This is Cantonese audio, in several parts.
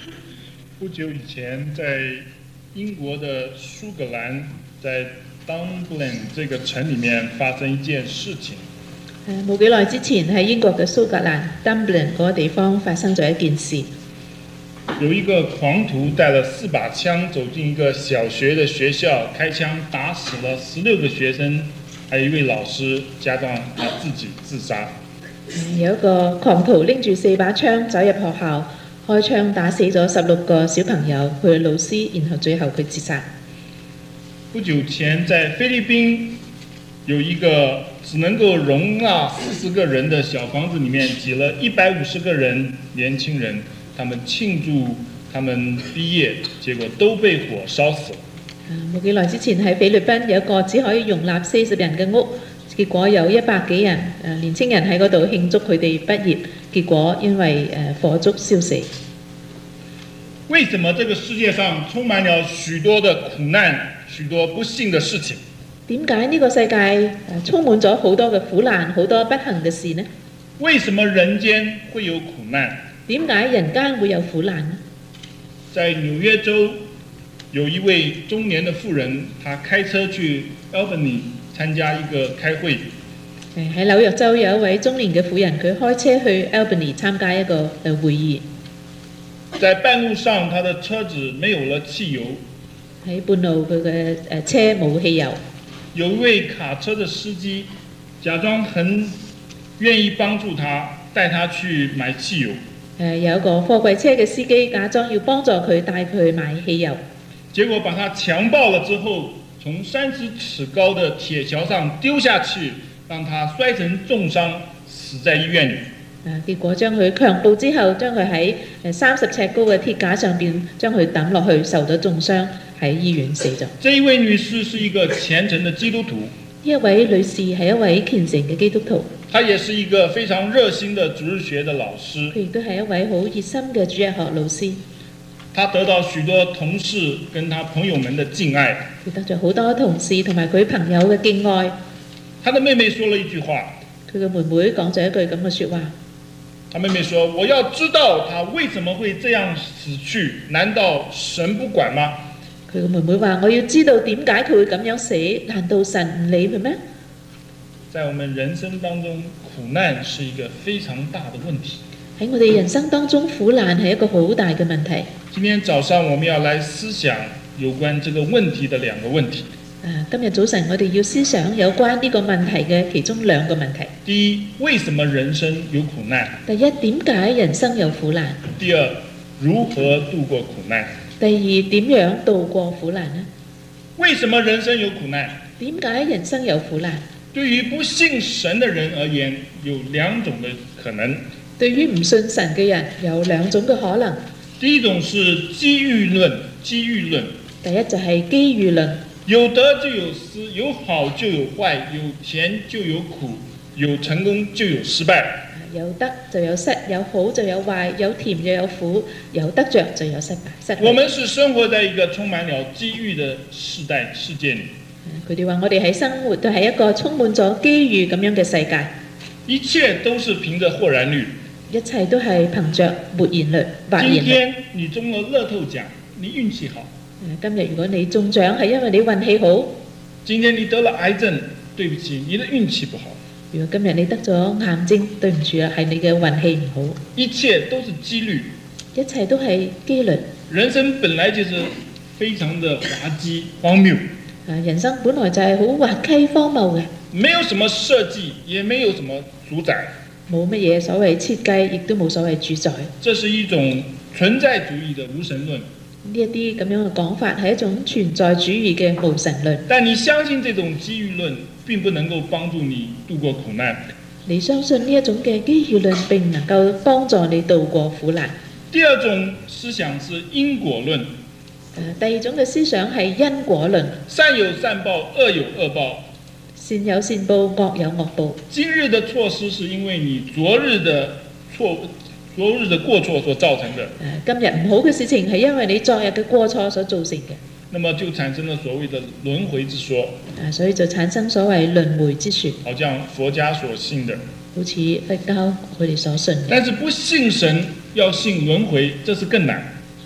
不久以前，在英國的蘇格蘭，在 Dunblane 這個城裡面發生一件事情。 冇幾耐之前喺英國嘅蘇格蘭 Dunblane 嗰個地方發生咗一件事。 有一個狂徒帶了4把槍走進一個小學的學校，開槍打死了16個學生，還有一位老師，加上他自己自殺。 有一個狂徒拎住4把槍走入學校，開槍打死咗16個小朋友，佢嘅老師，然後最後佢自殺。 不久前在菲律賓有一個只能夠容納40個人的小房子裡面擠了150個人年輕人，他們慶祝他們畢業，結果都被火燒死了。 冇幾耐之前喺菲律賓有一個只可以容納40人嘅屋，結果有100幾人年青人喺嗰度慶祝佢哋畢業，結果因為火燭燒死。 為什麼這個世界上充滿了許多的苦難、許多不幸的事情？ 點解呢個世界充滿咗好多嘅苦難、好多不幸嘅事呢？ 為什麼人間會有苦難？ 點解人間會有苦難呢？ 在紐約州有一位中年的婦人，她開車去 Albany 參加一個開會。 喺紐約州有一位中年嘅婦人，佢開車去 Albany 參加一個會議。 在半路上，他的車子沒有了汽油。 喺半路佢嘅車冇汽油。 有一位卡車的司機假裝很願意幫助他，帶他去買汽油。 有一個貨櫃車嘅司機假裝要幫助佢，帶佢去買汽油。 結果把他強暴了之後，從30尺高的鐵橋上丟下去，讓他摔成重傷，死在醫院裡。 結果將佢強暴之後，將佢喺30尺高嘅鐵架上邊將佢抌落去，受咗重傷，喺醫院死咗。 這一位女士是一個虔誠的基督徒。 呢一位女士係一位虔誠嘅基督徒。 她也是一個非常熱心的主日學的老師。 佢亦都係一位好熱心嘅主日學老師。 她得到許多同事跟她朋友們的敬愛。 佢得咗好多同事同埋佢朋友嘅敬愛。 她的妹妹說了一句話。 佢嘅妹妹講咗一句咁嘅説話。 他妹妹說：我要知道他為什麼會這樣死去，難道神不管嗎？ 佢個妹妹話：我要知道點解佢會咁樣死，難道神唔理佢咩？ 在我們人生當中，苦難是一個非常大的問題。 喺我哋人生當中，苦難係一個好大嘅問題。 今天早上我們要來思想有關這個問題的2個問題。 今日早晨我哋要思想有關呢個問題嘅其中2個問題。 第一，為什麼人生有苦難？ 第一，點解人生有苦難？ 第二，如何度過苦難？ 第二，點樣度過苦難呢？ 為什麼人生有苦難？ 點解人生有苦難？ 對於不信神的人而言，有2種的可能。 對於唔信神嘅人，有2種嘅可能。 第一種是機遇論，機遇論。 第一就係機遇論。 有得就有失，有好就有壞，有甜就有苦，有成功就有失敗。 有得就有失，有好就有壞，有甜就有苦，有得着就有失敗。 我們是生活在一個充滿了機遇的世界裏。 佢哋話我哋喺生活都係一個充滿咗機遇咁樣嘅世界。 一切都是憑着或然率。 一切都係憑着或然率。 今天你中了樂透獎，你運氣好。 今日如果你中獎係因為你運氣好。 今天你得了癌症，對不起，你的運氣不好。 如果今日你得咗癌症，對唔住啊，係你嘅運氣唔好。 一切都是機率。 一切都係機率。 人生本來就是非常的滑稽荒謬。 人生本來就係好滑稽荒謬嘅。 沒有什麼設計，也沒有什麼主宰。 冇乜嘢所謂設計，亦都冇所謂主宰。 這是一種存在主義的無神論。 呢一啲咁樣嘅講法係一種存在主義嘅無神論。 但你相信這種機遇論並不能夠幫助你度過苦難。 你相信呢一種嘅機遇論並唔能夠幫助你度過苦難。 第二種思想是因果論。 第二種嘅思想係因果論。 善有善報，惡有惡報。 善有善報，惡有惡報。 今日的錯失是因為你昨日的過錯所造成的。 今日唔好嘅事情係因為你昨日嘅過錯所造成嘅。 那麼就產生了所謂的輪迴之說。 所以就產生所謂輪迴之說。 好像佛家所信的。 好似佛教佢哋所信嘅。 但是不信神要信輪迴，這是更難。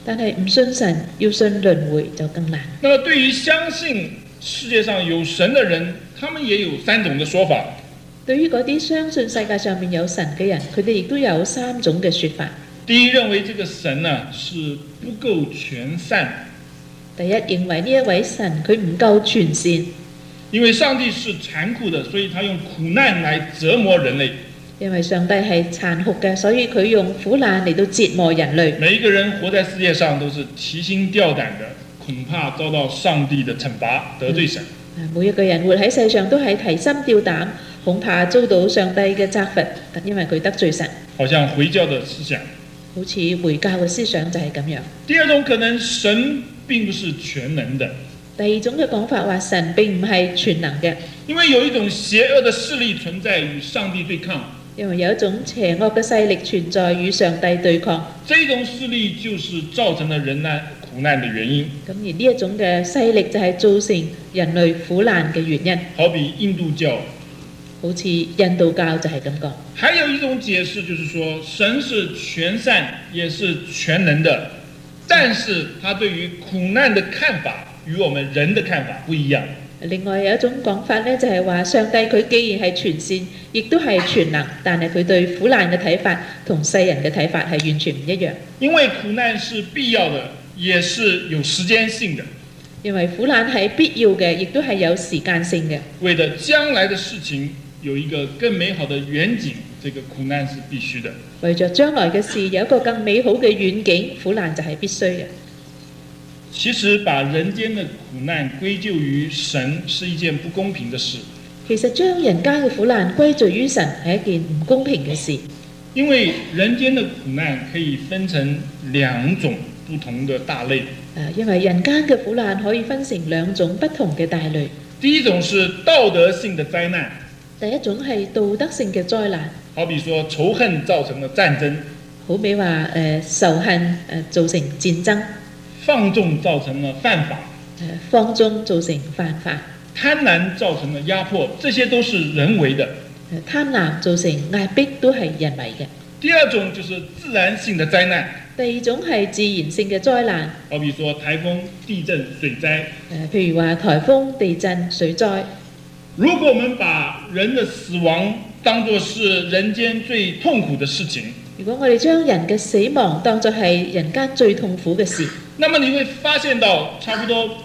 但係唔信神，要信輪迴就更難。 那麼對於相信世界上有神的人，他們也有3種的說法。 對於嗰啲相信世界上面有神嘅人，佢哋亦都有3種嘅說法。 第一，認為這個神呢是不夠全善。 第一，認為呢一位神佢唔夠全善， 因為上帝是殘酷的，所以他用苦難來折磨人類。 因為上帝係殘酷嘅，所以佢用苦難嚟到折磨人類。 每一個人活在世界上都是提心吊膽的，恐怕遭到上帝的懲罰，得罪神。 每一個人活喺世上都係提心吊膽，恐怕遭到上帝嘅責罰，因為佢得罪神。 好像回教的思想， 好似回教嘅思想就係咁樣。 第二種可能神並不是全能的。 第二種嘅講法話神並唔係全能嘅， 因為有一種邪惡的勢力存在與上帝對抗。 因為有一種邪惡嘅勢力存在與上帝對抗。 這種勢力就是造成了人類苦難的原因。 咁而呢一種嘅勢力就係造成人類苦難嘅原因。 好比印度教， 好似印度教就係咁講。 還有一種解釋就是說，神是全善也是全能的，但是他對於苦難的看法與我們人的看法不一樣。 另外有一種講法呢，就係話上帝佢既然係全善，亦都係全能，但係佢對苦難嘅睇法同世人嘅睇法係完全唔一樣。 因為苦難是必要的，也是有時間性的。 因為苦難係必要嘅，亦都係有時間性嘅。 為了將來的事情有一個更美好的遠景，這個苦難是必須的。為着將來嘅事有一個更美好嘅遠景，苦難就係必須嘅。 其實把人間的苦難歸咎於神是一件不公平的事。 其實將人間嘅苦難歸罪於神係一件唔公平嘅事。 因為人間的苦難可以分成2種不同的大類。 因為人間嘅苦難可以分成2種不同嘅大類。 第一種是道德性的災難。 第一種係道德性嘅災難。 好比說仇恨造成了戰爭。 好比話仇恨造成戰爭。 放縱造成了犯法。 放縱造成犯法。 貪婪造成了壓迫，這些都是人為的。 貪婪造成壓迫都係人為嘅。 第二種就是自然性的災難。 第二種係自然性嘅災難。 好比說颱風、地震、水災。 譬如話颱風、地震、水災。 如果我們把人的死亡當作是人間最痛苦的事情， 如果我哋將人嘅死亡當作係人間最痛苦嘅事， 那麼你會發現到差不多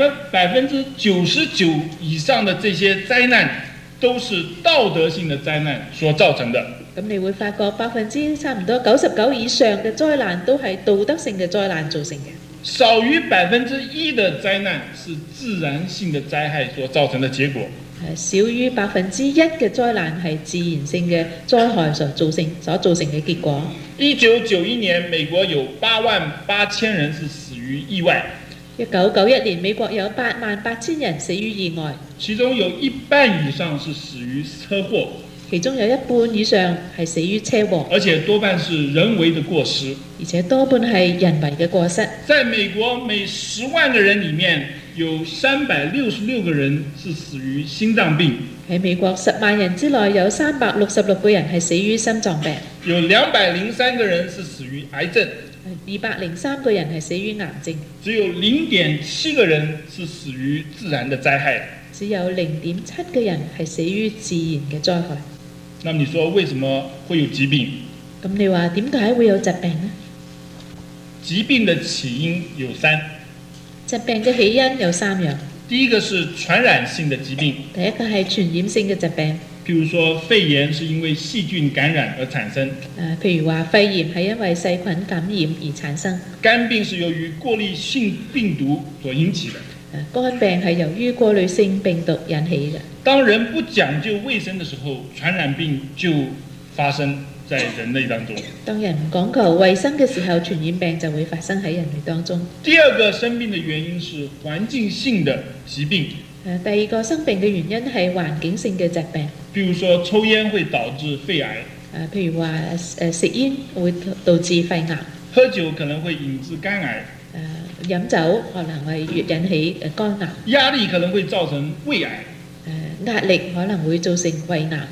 99%以上的這些災難都是道德性的災難所造成的。 咁你會發覺差唔多99%以上嘅災難都係道德性嘅災難造成嘅。 少於1%的災難是自然性的災害所造成的結果。 少於1%嘅災難係自然性嘅災害所造成嘅結果。 1991年，美國有88000人是死於意外。 1991年，美國有88000人死於意外， 其中有一半以上是死於車禍。 其中有一半以上係死於車禍， 而且多半是人為的過失， 而且多半係人為嘅過失。 在美國，每10萬個人裡面有366個人是死於心臟病。 喺美國10萬人之內有366個人係死於心臟病， 有203個人是死於癌症 ，203個人係死於癌症， 只有0.7個人是死於自然的災害， 只有0.7個人係死於自然嘅災害。 那麼你說為什麼會有疾病？ 咁你話點解會有疾病呢？ 疾病的起因有3。 疾病嘅起因有3樣。 第一個是傳染性的疾病。 第一個係傳染性嘅疾病。 譬如說肺炎是因為細菌感染而產生。 譬如話肺炎係因為細菌感染而產生。 肝病是由於過濾性病毒所引起的。 肝病係由於過濾性病毒引起嘅。 當人不講究衛生的時候，傳染病就發生在人類當中。當人唔講求衛生嘅時候，傳染病就會發生喺人類當中。 第二個生病的原因是環境性的疾病。 第二個生病嘅原因係環境性嘅疾病。 譬如說抽煙會導致肺癌。 譬如話食煙會導致肺癌。 喝酒可能會引致肝癌。 飲酒可能會引起肝癌。 壓力可能會造成胃癌。 壓力可能會造成胃癌。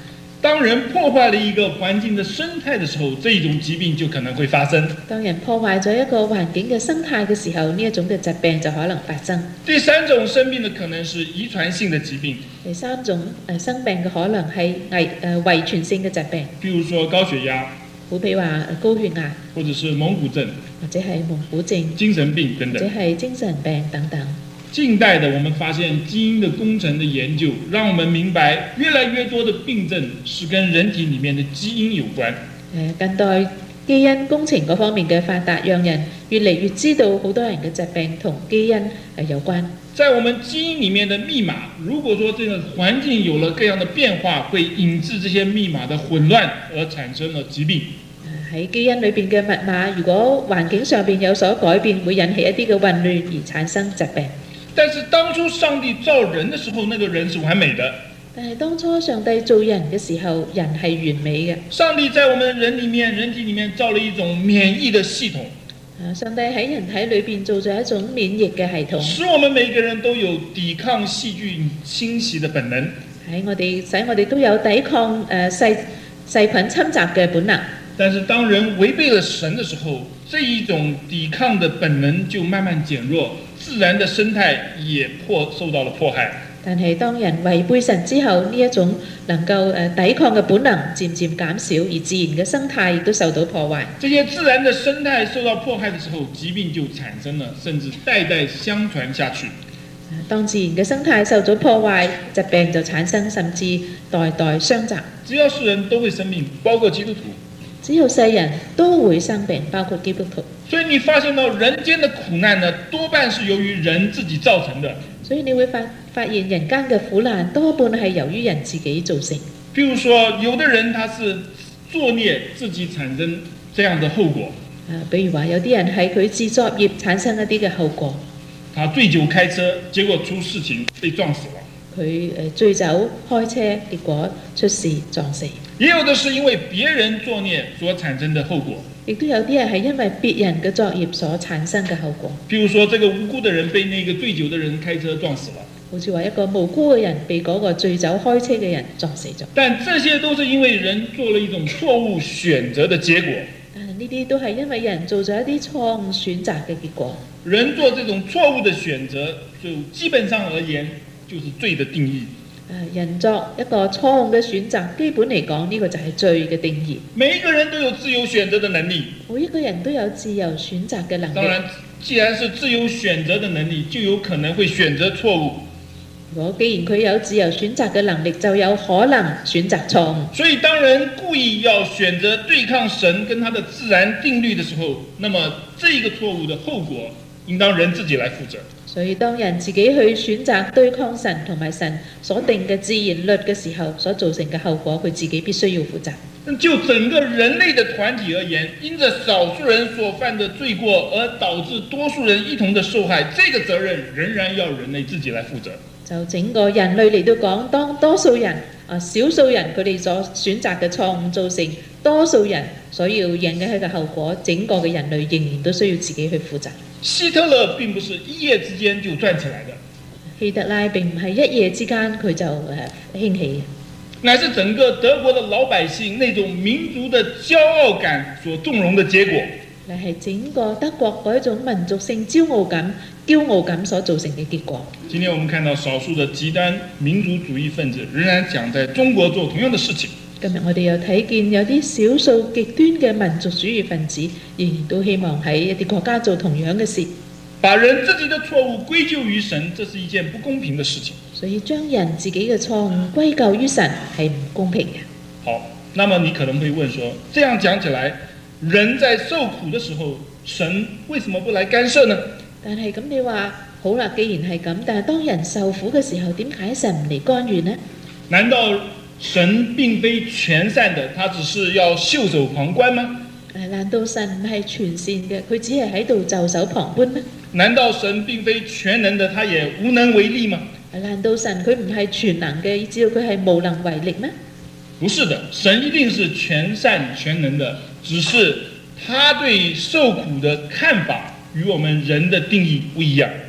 当人破壞了一個環境的生態的時候，這一種疾病就可能會發生。 當人破壞咗一個環境嘅生態嘅時候，呢一種嘅疾病就可能發生。 第三種生病的可能是遺傳性的疾病。 第三種生病嘅可能係遺傳性嘅疾病， 譬如說高血壓， 好比話高血壓， 或者是蒙古症， 或者係蒙古症、 精神病等或等。 者係精神病等等。 近代的我們發現基因的工程的研究，讓我們明白越來越多的病症是跟人體裡面的基因有關。 近代基因工程嗰方面嘅發達，讓人越嚟越知道好多人嘅疾病同基因有關。 在我們基因裡面的密碼，如果說這個環境有了各樣的變化，會引致這些密碼的混亂，而產生了疾病。 喺基因裏邊嘅密碼，如果環境上邊有所改變，會引起一啲嘅混亂而產生疾病。 但是當初上帝造人的時候，那個人是完美的。 但係當初上帝造人嘅時候，人係完美嘅。 上帝在我們人體裡面造了一種免疫的系統。 上帝喺人體裏邊做咗一種免疫嘅系統， 使我們每個人都有抵抗細菌侵襲的本能。 使我哋都有抵抗細菌侵襲嘅本能。 但是當人違背了神的時候，這一種抵抗的本能就慢慢減弱，自然的生態也受到了迫害。 但係當人違背神之後，呢一種能夠抵抗嘅本能漸漸減少，而自然嘅生態亦都受到破壞。 這些自然的生態受到迫害的時候，疾病就產生了，甚至代代相傳下去。 當自然嘅生態受咗破壞，疾病就產生，甚至代代相雜。 只要是人都會生病，包括基督徒。 只要世人都會生病，包括基督徒。 所以你發現到人間的苦難呢，多半是由於人自己造成的。 所以你會發現人間嘅苦難多半係由於人自己造成。 譬如說，有的人他是作孽自己產生這樣的後果。 比如話有啲人係佢自作業產生一啲嘅後果。 他醉酒開車，結果出事情被撞死了。 佢醉酒開車，結果出事撞死。 也有的是因為別人作孽所產生的後果。 亦都有啲人係因為別人嘅作業所產生嘅後果。 譬如說，這個無辜的人被那個醉酒的人開車撞死了。 好似話一個無辜嘅人被嗰個醉酒開車嘅人撞死咗。 但這些都是因為人做了一種錯誤選擇的結果。 但係呢啲都係因為人做咗一啲錯誤選擇嘅結果。 人做這種錯誤的選擇，就基本上而言，就是罪的定義。 人作一個錯誤嘅選擇，基本嚟講呢個就係罪嘅定義。 每一個人都有自由選擇的能力。 每一個人都有自由選擇嘅能力。 當然，既然是自由選擇的能力，就有可能會選擇錯誤。 如果既然佢有自由選擇嘅能力，就有可能選擇錯誤。 所以當人故意要選擇對抗神跟他的自然定律的時候，那麼這一個錯誤的後果，應當人自己來負責。 所以當人自己去選擇對抗神同埋神所定嘅自然律嘅時候，所造成嘅後果，佢自己必須要負責。 就整個人類的團體而言，因着少數人所犯的罪過而導致多數人一同的受害，這個責任仍然要人類自己來負責。 就整個人類嚟到講，當多數人少數人佢哋所選擇嘅錯誤造成多數人所要引起嘅後果，整個嘅人類仍然都需要自己去負責。 希特勒並不是一夜之間就賺起來的。 希特拉並唔係一夜之間佢就興起， 乃是整個德國的老百姓那種民族的驕傲感所縱容的結果。 乃係整個德國嗰一種民族性驕傲感所造成嘅結果。 今天我們看到少數的極端民族主義分子仍然想在中國做同樣的事情。 今日我哋又睇見有啲少數極端嘅民族主義分子，仍然都希望喺一啲國家做同樣嘅事。 把人自己的錯誤歸咎於神，這是一件不公平的事情。 所以將人自己嘅錯誤歸咎於神係唔公平嘅。 好，那麼你可能會問說，這樣講起來，人在受苦的時候，神為什麼不來干涉呢？ 但係咁你話好啦，既然係咁，但係當人受苦嘅時候，點解神唔嚟干預呢？ 難道神並非全善的，他只是要袖手旁觀嗎？ 難道神唔係全善嘅，佢只係喺度袖手旁觀咩？難道神並非全能的，他也無能為力嗎？ 難道神佢唔係全能嘅，以至到佢係無能為力咩？ 不是的，神一定是全善全能的，只是他對受苦的看法與我們人的定義不一樣。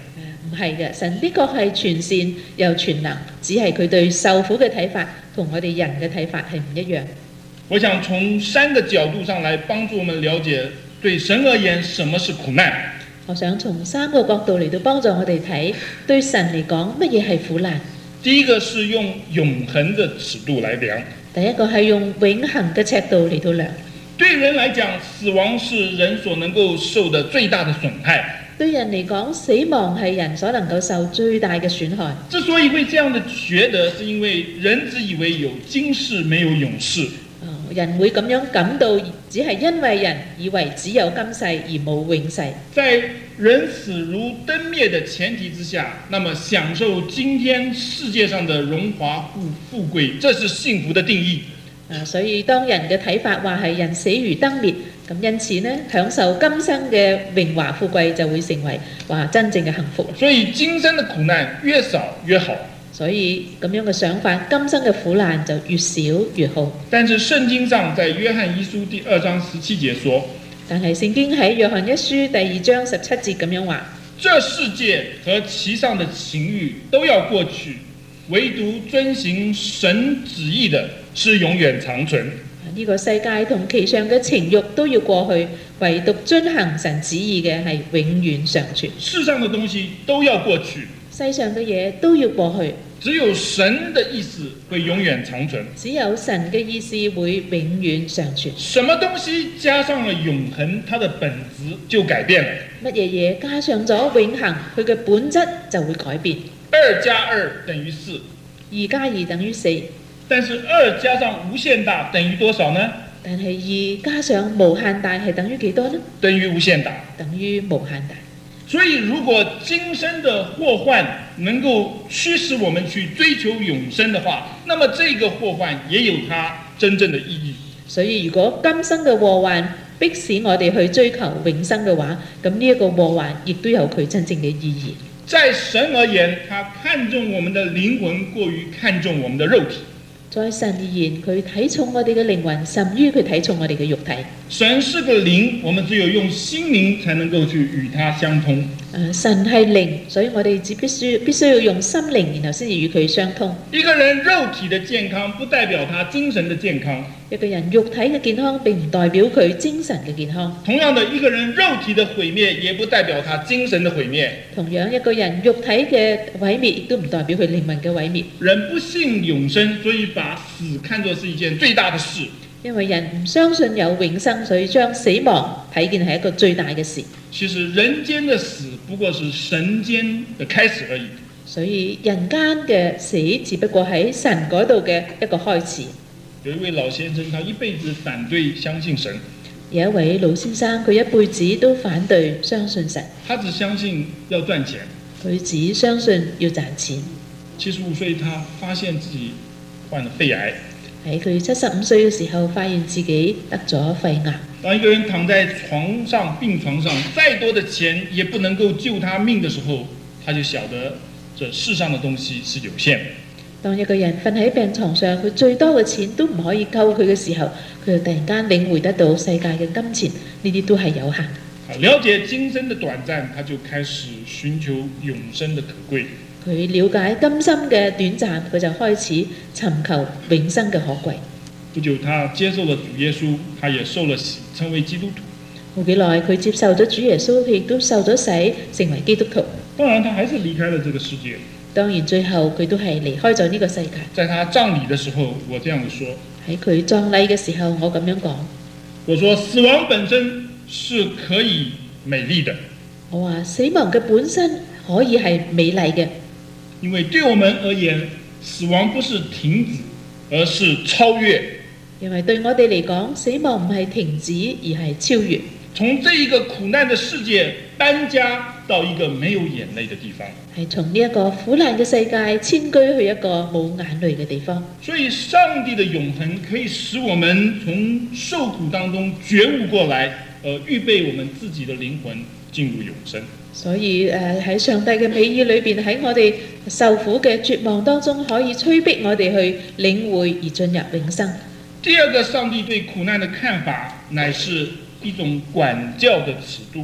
唔係嘅，神的確係全善又全能，只係佢對受苦嘅睇法同我哋人嘅睇法係唔一樣。 我想從3個角度上來幫助我們了解，對神而言什麼是苦難。 我想從3個角度嚟到幫助我哋睇，對神嚟講乜嘢係苦難。 第一個是用永恆的尺度來量， 第一個係用永恆嘅尺度嚟到量。 對人來講，死亡是人所能夠受的最大的損害。 對人嚟講，死亡係人所能夠受最大嘅損害。 之所以會這樣的覺得，是因為人只以為有今世沒有永世。 人會咁樣感到，只係因為人以為只有今世而冇永世。 在人死如燈滅的前提之下，那麼享受今天世界上的榮華富貴，這是幸福的定義。 所以當人嘅睇法話係人死如燈滅，咁因此呢，享受今生嘅榮華富貴就會成為話真正嘅幸福。 所以今生的苦難越少越好。 所以咁樣嘅想法，今生嘅苦難就越少越好。 但是聖經上在約翰一書第2章17節說， 但係聖經喺約翰一書第2章17節咁樣話， 這世界和其上的情欲都要過去，唯獨遵行神旨意的是永遠長存。 呢個世界同其上嘅情欲都要過去，唯獨遵行神旨意嘅係永遠長存。 世上的東西都要過去， 世上嘅嘢都要過去， 只有神的意思會永遠長存。 只有神嘅意思會永遠長存。 什麼東西加上了永恆，它的本質就改變了。 乜嘢嘢加上咗永恆，佢嘅本質就會改變。 2加2等於4 ，2加2等於4。 但是2加上無限大等於多少呢？ 但係2加上無限大係等於幾多呢？ 等於無限大。 等於無限大。 所以如果今生的禍患能夠驅使我們去追求永生的話，那麼這個禍患也有它真正的意義。 所以如果今生嘅禍患迫使我哋去追求永生嘅話，咁呢一個禍患亦都有佢真正嘅意義。 在神而言，他看重我們的靈魂過於看重我們的肉體。 在神而言，佢睇重我哋嘅靈魂，甚於佢睇重我哋嘅肉體。 神是個靈，我們只有用心靈才能夠去與它相通。 神係靈，所以我哋必須要用心靈，然後先至與佢相通。 一個人肉體的健康不代表他精神的健康。 一個人肉體嘅健康並唔代表佢精神嘅健康。 同樣的，一個人肉體的毀滅也不代表他精神的毀滅。 同樣，一個人肉體嘅毀滅亦都唔代表佢靈魂嘅毀滅。 人不信永生，所以把死看作是一件最大的事。 因為人唔相信有永生，所以將死亡睇見係一個最大嘅事。 其實人間的死不過是神間的開始而已。 所以人間嘅死只不過喺神嗰度嘅一個開始。 有一位老先生，他一輩子反對相信神。 有一位老先生，佢一輩子都反對相信神。 他只相信要賺錢。 佢只相信要賺錢。 75歲，他發現自己患了肺癌。 喺佢75歲嘅時候，發現自己得咗肺癌。 當一個人躺在床上，病床上，再多的錢也不能夠救他命的時候，他就曉得這世上的東西是有限的。 當一個人瞓喺病床上，佢最多嘅錢都唔可以救佢嘅時候，佢就突然間領會得到世界嘅金錢，呢啲都係有限。 了解今生的短暫，他就開始尋求永生的可貴。 佢了解今生嘅短暫，佢就開始尋求永生嘅可貴。 不久，他接受了主耶穌，他也受了洗，成為基督徒。 冇幾耐，佢接受咗主耶穌，佢亦都受咗洗，成為基督徒。 當然，他還是離開了這個世界。 當然，最後佢都係離開咗呢個世界。 在他葬禮的時候，我這樣子說： 喺佢葬禮嘅時候，我咁樣講。 我說死亡本身是可以美麗的。 我話死亡嘅本身可以係美麗嘅。 因為對我們而言，死亡不是停止，而是超越。 因為對我哋嚟講，死亡唔係停止，而係超越。 從這一個苦難的世界搬家到一個沒有眼淚的地方。 係從呢一個苦難嘅世界遷居去一個冇眼淚嘅地方。 所以上帝的永恆可以使我們從受苦當中覺悟過來，預備我們自己的靈魂進入永生。 所以喺上帝嘅美意裏邊，喺我哋受苦嘅絕望當中，可以催逼我哋去領會而進入永生。 第二個，上帝對苦難的看法乃是一種管教的尺度。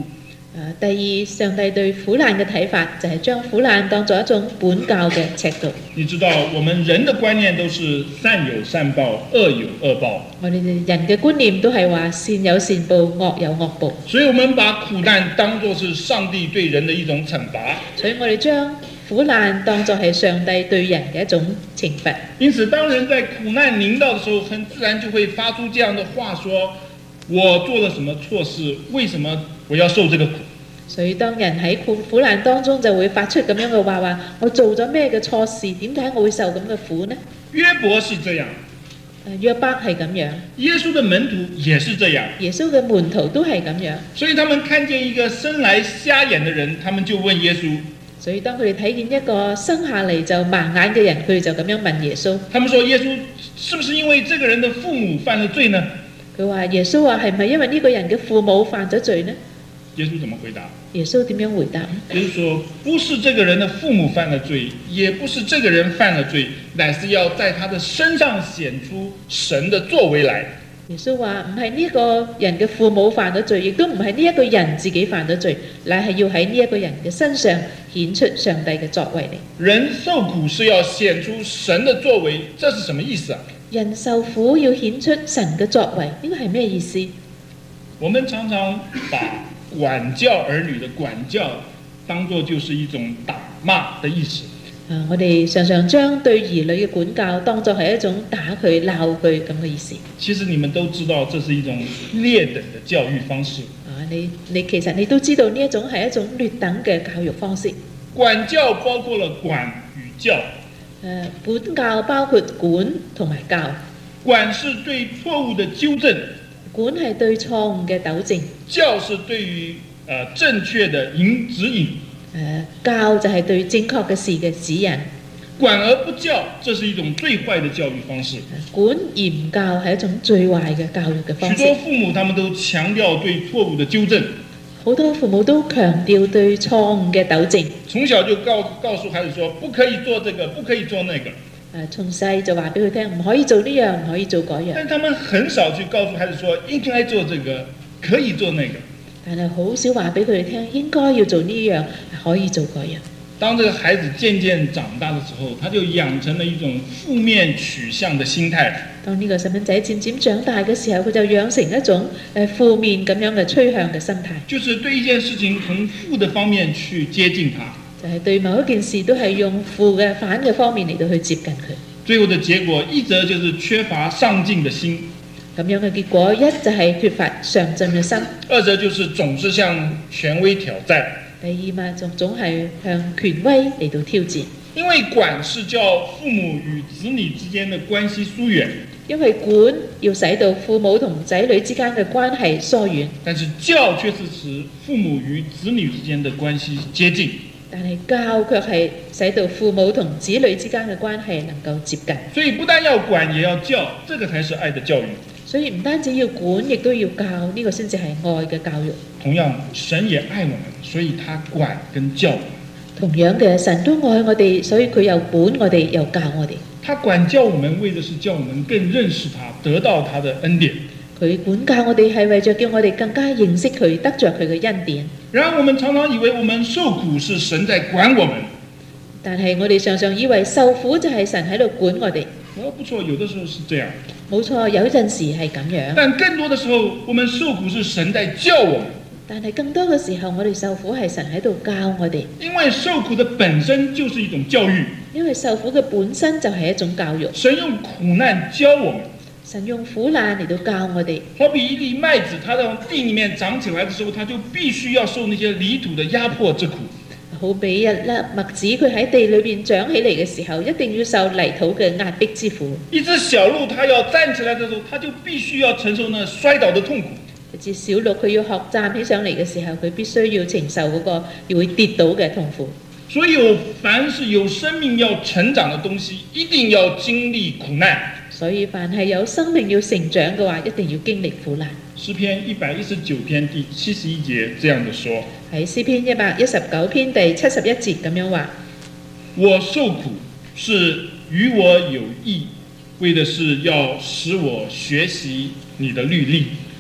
第二，上帝對苦難嘅睇法就係將苦難當作一種本教嘅尺度。 你知道，我們人的觀念都是善有善報，惡有惡報。 我哋人嘅觀念都係話善有善報，惡有惡報。 所以我們把苦難當作是上帝對人的一種懲罰。 所以我哋將苦難當作係上帝對人嘅一種懲罰。 因此，當人在苦難臨到的時候，很自然就會發出這樣的話說：我做了什麼錯事？為什麼我要受這個苦？ 所以當人喺苦難當中就會發出咁樣嘅話，我做咗咩嘅錯事？點解我會受咁嘅苦呢？ 約伯是這樣， 約伯係咁樣， 耶穌的門徒也是這樣， 耶穌嘅門徒都係咁樣。 所以他們看見一個生來瞎眼的人，他們就問耶穌。 所以當佢哋睇見一個生下嚟就盲眼嘅人，佢哋就咁樣問耶穌。 他們說：耶穌，是不是因為這個人的父母犯了罪呢？ 佢話耶穌話係咪因為呢個人嘅父母犯咗罪呢？ 耶穌怎麼回答？ 耶穌點樣回答？ 耶穌說：不是這個人的父母犯了罪，也不是這個人犯了罪，乃是要在他的身上顯出神的作為來。 耶穌話唔係呢個人嘅父母犯咗罪，亦都唔係呢一個人自己犯咗罪，乃係要喺呢一個人嘅身上顯出上帝嘅作為嚟。 人受苦是要顯出神的作為，這是什麼意思啊？ 人受苦要顯出神嘅作為，呢個係咩意思？ 我們常常把管教兒女的管教當作就是一種打罵的意思。 我哋常常將對兒女嘅管教當作係一種打佢鬧佢咁嘅意思。 其實你們都知道，這是一種劣等的教育方式。 你其實你都知道呢一種係一種劣等嘅教育方式。 管教包括了管與教。 管教包括管同埋教。 管是對錯誤的糾正。 管係對錯誤嘅糾正。 教是對於正確的指引。 教就係對正確嘅事嘅指引。 管而不教，這是一種最壞的教育方式。 管而唔教係一種最壞嘅教育嘅方式。 許多父母他們都強調對錯誤的糾正。 好多父母都強調對錯誤嘅糾正。 從小就告訴孩子說，不可以做這個，不可以做那個。 從細就話俾佢聽，唔可以做呢樣，唔可以做嗰樣。 但他們很少去告訴孩子說，應該做這個，可以做那個。 但係好少話俾佢哋聽，應該要做呢樣，可以做嗰樣。 當這個孩子漸漸長大的時候，他就養成了一種負面取向的心態。 當呢個細蚊仔漸漸長大嘅時候，佢就養成一種負面咁樣嘅趨向嘅心態。 就是對一件事情從負的方面去接近他。 就係對某一件事都係用負嘅反嘅方面嚟到去接近佢。最後的結果，一則就是缺乏上進的心。 咁樣嘅結果，一就係缺乏上進嘅心， 二則就是總是向權威挑戰。 第二嘛，總係向權威嚟到挑戰。 因為管是叫父母與子女之間的關係疏遠， 因為管要使到父母同仔女之間嘅關係疏遠， 但是教卻是使父母與子女之間的關係接近。 但係教卻係使到父母同子女之間嘅關係能夠接近。 所以不但要管，也要教，這個才是愛的教育。 所以唔單止要管，亦都要教，呢個先至係愛嘅教育。 同樣，神也愛我們，所以他管跟教我們。 同樣嘅，神都愛我哋，所以佢又管我哋，又教我哋。 他管教我們，為的是叫我們更認識他，得到他的恩典。 佢管教我哋係為咗叫我哋更加認識佢，得着佢嘅恩典。 然而，我們常常以為我們受苦是神在管我們。 但係我哋常常以為受苦就係神喺度管我哋。 不錯，有的時候是這樣。 冇錯，有陣時係咁樣。 但更多的時候，我們受苦是神在教我們。 但係更多嘅時候，我哋受苦係神喺度教我哋。 因為受苦的本身就是一種教育。 因為受苦嘅本身就係一種教育。 神用苦難教我們。 神用苦難嚟到教我哋。 好比一粒麥子，它到地裡面長起來的時候，它就必須要受那些泥土的壓迫之苦。 好比一粒麥子，佢喺地裏邊長起嚟嘅時候，一定要受泥土嘅壓迫之苦。 一隻小鹿，它要站起來的時候，它就必須要承受那摔倒的痛苦。 一隻小鹿，佢要學站起上嚟嘅時候，佢必須要承受嗰個會跌倒嘅痛苦。 所以凡是有生命要成長的東西，一定要經歷苦難。 所以凡係有生命要成長嘅話，一定要經歷苦難。 詩篇119篇第71節這樣的說： 喺詩篇119篇第71節咁樣話： 我受苦是與我有益，為的是要使我學習你的律例。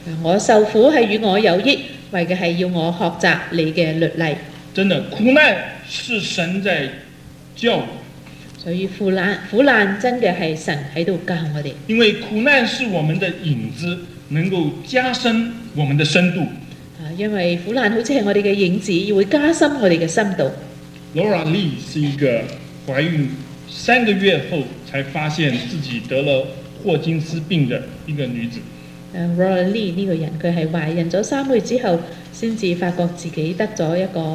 我受苦係與我有益，為嘅係要我學習你嘅律例。 真的，苦難是神在教我。 所以苦難真嘅係神喺度教我哋。 因為苦難是我們的影子，能夠加深我們的深度。 因為苦難好似係我哋嘅影子，會加深我哋嘅深度。 Laura Lee 是一個懷孕3個月後才發現自己得了霍金斯病的一個女子。 Laura Lee 呢個人，佢係懷孕咗3個月之後，先至發覺自己得咗一個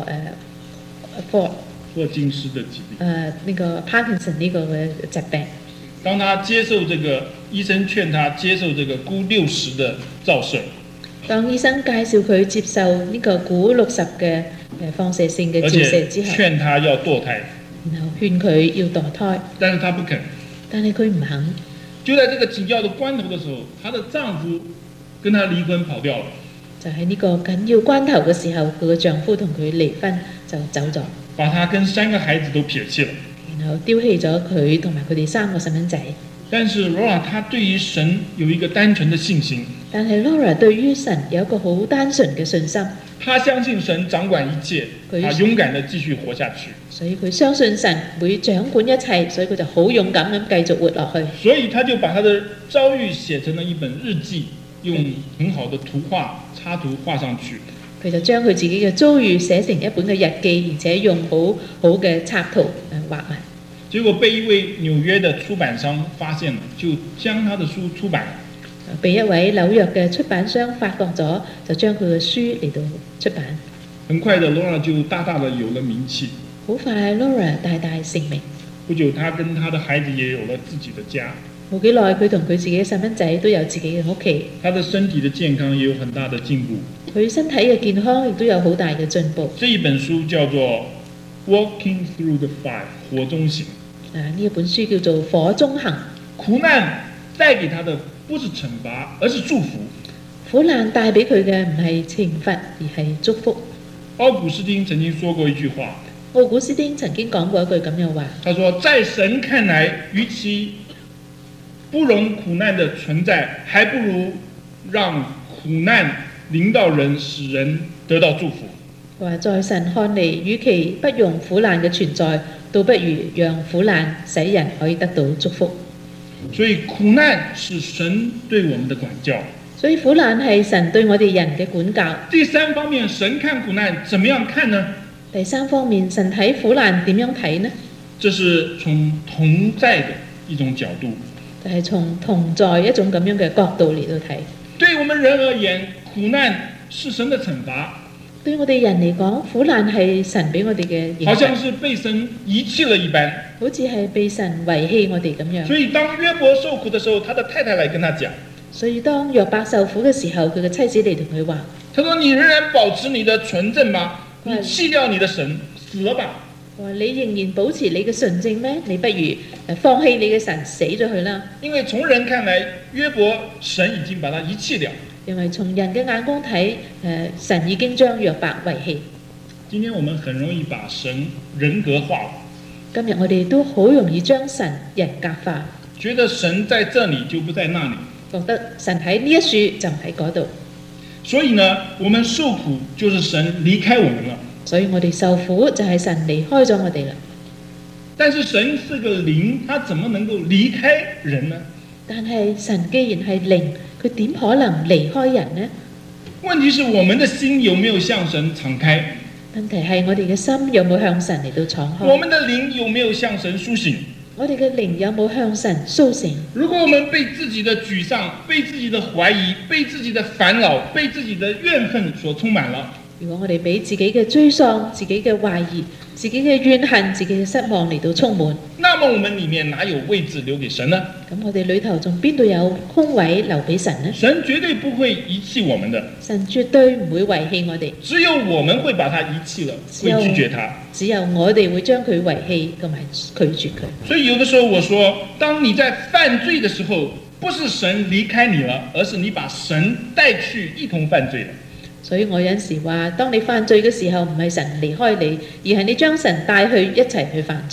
霍金斯的疾病。 呢個 Parkinson 呢個嘅疾病。 當他接受這個醫生勸他接受這個鈷60的照射。 當醫生介紹佢接受呢個鈷60嘅放射線嘅照射之後， 勸他要墮胎， 然後勸佢要墮胎， 但是他不肯。 但係佢唔肯。 就在這個緊要的關頭的時候，她的丈夫跟她離婚跑掉了。 就喺呢個緊要關頭嘅時候，佢嘅丈夫同佢離婚就走咗， 把她跟3個孩子都撇棄了。 然後丟棄咗佢同埋佢哋3個細蚊仔。 但是 Laura 她對於神有一個單純的信心。 但係 Laura 對於神有一個好單純嘅信心。 她相信神掌管一切，她勇敢地繼續活下去。 所以佢相信神會掌管一切，所以佢就好勇敢咁繼續活落去。 所以他就把他的遭遇寫成了一本日記，用很好的圖畫插圖畫上去。 佢就將佢自己嘅遭遇寫成一本嘅日記，而且用好好嘅插圖畫埋。 結果被一位紐約的出版商發現了，就將他的書出版了。 被一位紐約嘅出版商發覺咗，就將佢嘅書嚟到出版。 很快的 Laura 就大大的有了名氣。 好快 Laura 大大成名。 不久，他跟他的孩子也有了自己的家。 冇幾耐，佢同佢自己嘅細蚊仔都有自己嘅屋企。 他的身體的健康也有很大的進步。 佢身體嘅健康亦都有好大嘅進步。 這一本書叫做《Walking Through the Fire》，火中行。 呢一本書叫做《火中行》。 苦難帶給他的不是懲罰，而是祝福。 苦難帶俾佢嘅唔係懲罰，而係祝福。 奧古斯丁曾經說過一句話。 奧古斯丁曾經講過一句咁樣話。他說：在神看來，與其不容苦難的存在，還不如讓苦難臨到人，使人得到祝福。 話在神看嚟，與其不容苦難嘅存在，倒不如讓苦難使人可以得到祝福。 所以苦難是神對我們的管教。 所以苦難係神對我哋人嘅管教。 第三方面，神看苦難怎麼樣看呢？ 第三方面，神睇苦難點樣睇呢？ 這是從同在的一種角度。 就係從同在一種咁樣嘅角度嚟到睇。 對我們人而言，苦難是神的懲罰。 對我哋人嚟講，苦難係神俾我哋嘅刑罰。 好像是被神遺棄了一般。 好似係被神遺棄我哋咁樣。 所以當約伯受苦的時候，他的太太來跟他講。 所以當約伯受苦嘅時候，佢嘅妻子嚟同佢話： 他說你仍然保持你的純正嗎？你棄掉你的神，死了吧。 你仍然保持你嘅純正咩？你不如放棄你嘅神，死咗佢啦。 因為從人看來，約伯神已經把他遺棄了。 因為從人嘅眼光睇，神已經將約伯遺棄。 今天我們很容易把神人格化了。 今日我哋都好容易將神人格化， 覺得神在這裡就不在那裡， 覺得神喺呢一處就唔喺嗰度。 所以呢，我們受苦就是神離開我們了。 所以我哋受苦就係神離開咗我哋啦。 但是神是個靈，他怎麼能夠離開人呢？ 但係神既然係靈，佢點可能離開人呢？ 問題是我們的心有沒有向神敞開？ 問題係我哋嘅心有冇向神嚟到敞開？ 我們的靈有沒有向神甦醒？ 我哋嘅靈有冇向神甦醒？ 如果我們被自己的沮喪、被自己的懷疑、被自己的煩惱、被自己的怨恨所充滿了， 如果我哋俾自己嘅沮喪、自己嘅懷疑、自己嘅怨恨、自己嘅失望嚟到充滿， 那麼我們裡面哪有位置留給神呢？ 咁我哋裏頭仲邊度有空位留俾神呢？ 神絕對不會遺棄我們的， 神絕對唔會遺棄我哋， 只有我們會把他遺棄了，會拒絕他。 只有我哋會將佢遺棄同埋拒絕佢。 所以有的時候我說，當你在犯罪的時候，不是神離開你了，而是你把神帶去一同犯罪了。 所以我有時話，當你犯罪嘅時候，唔係神離開你，而係你將神帶去一齊去犯罪。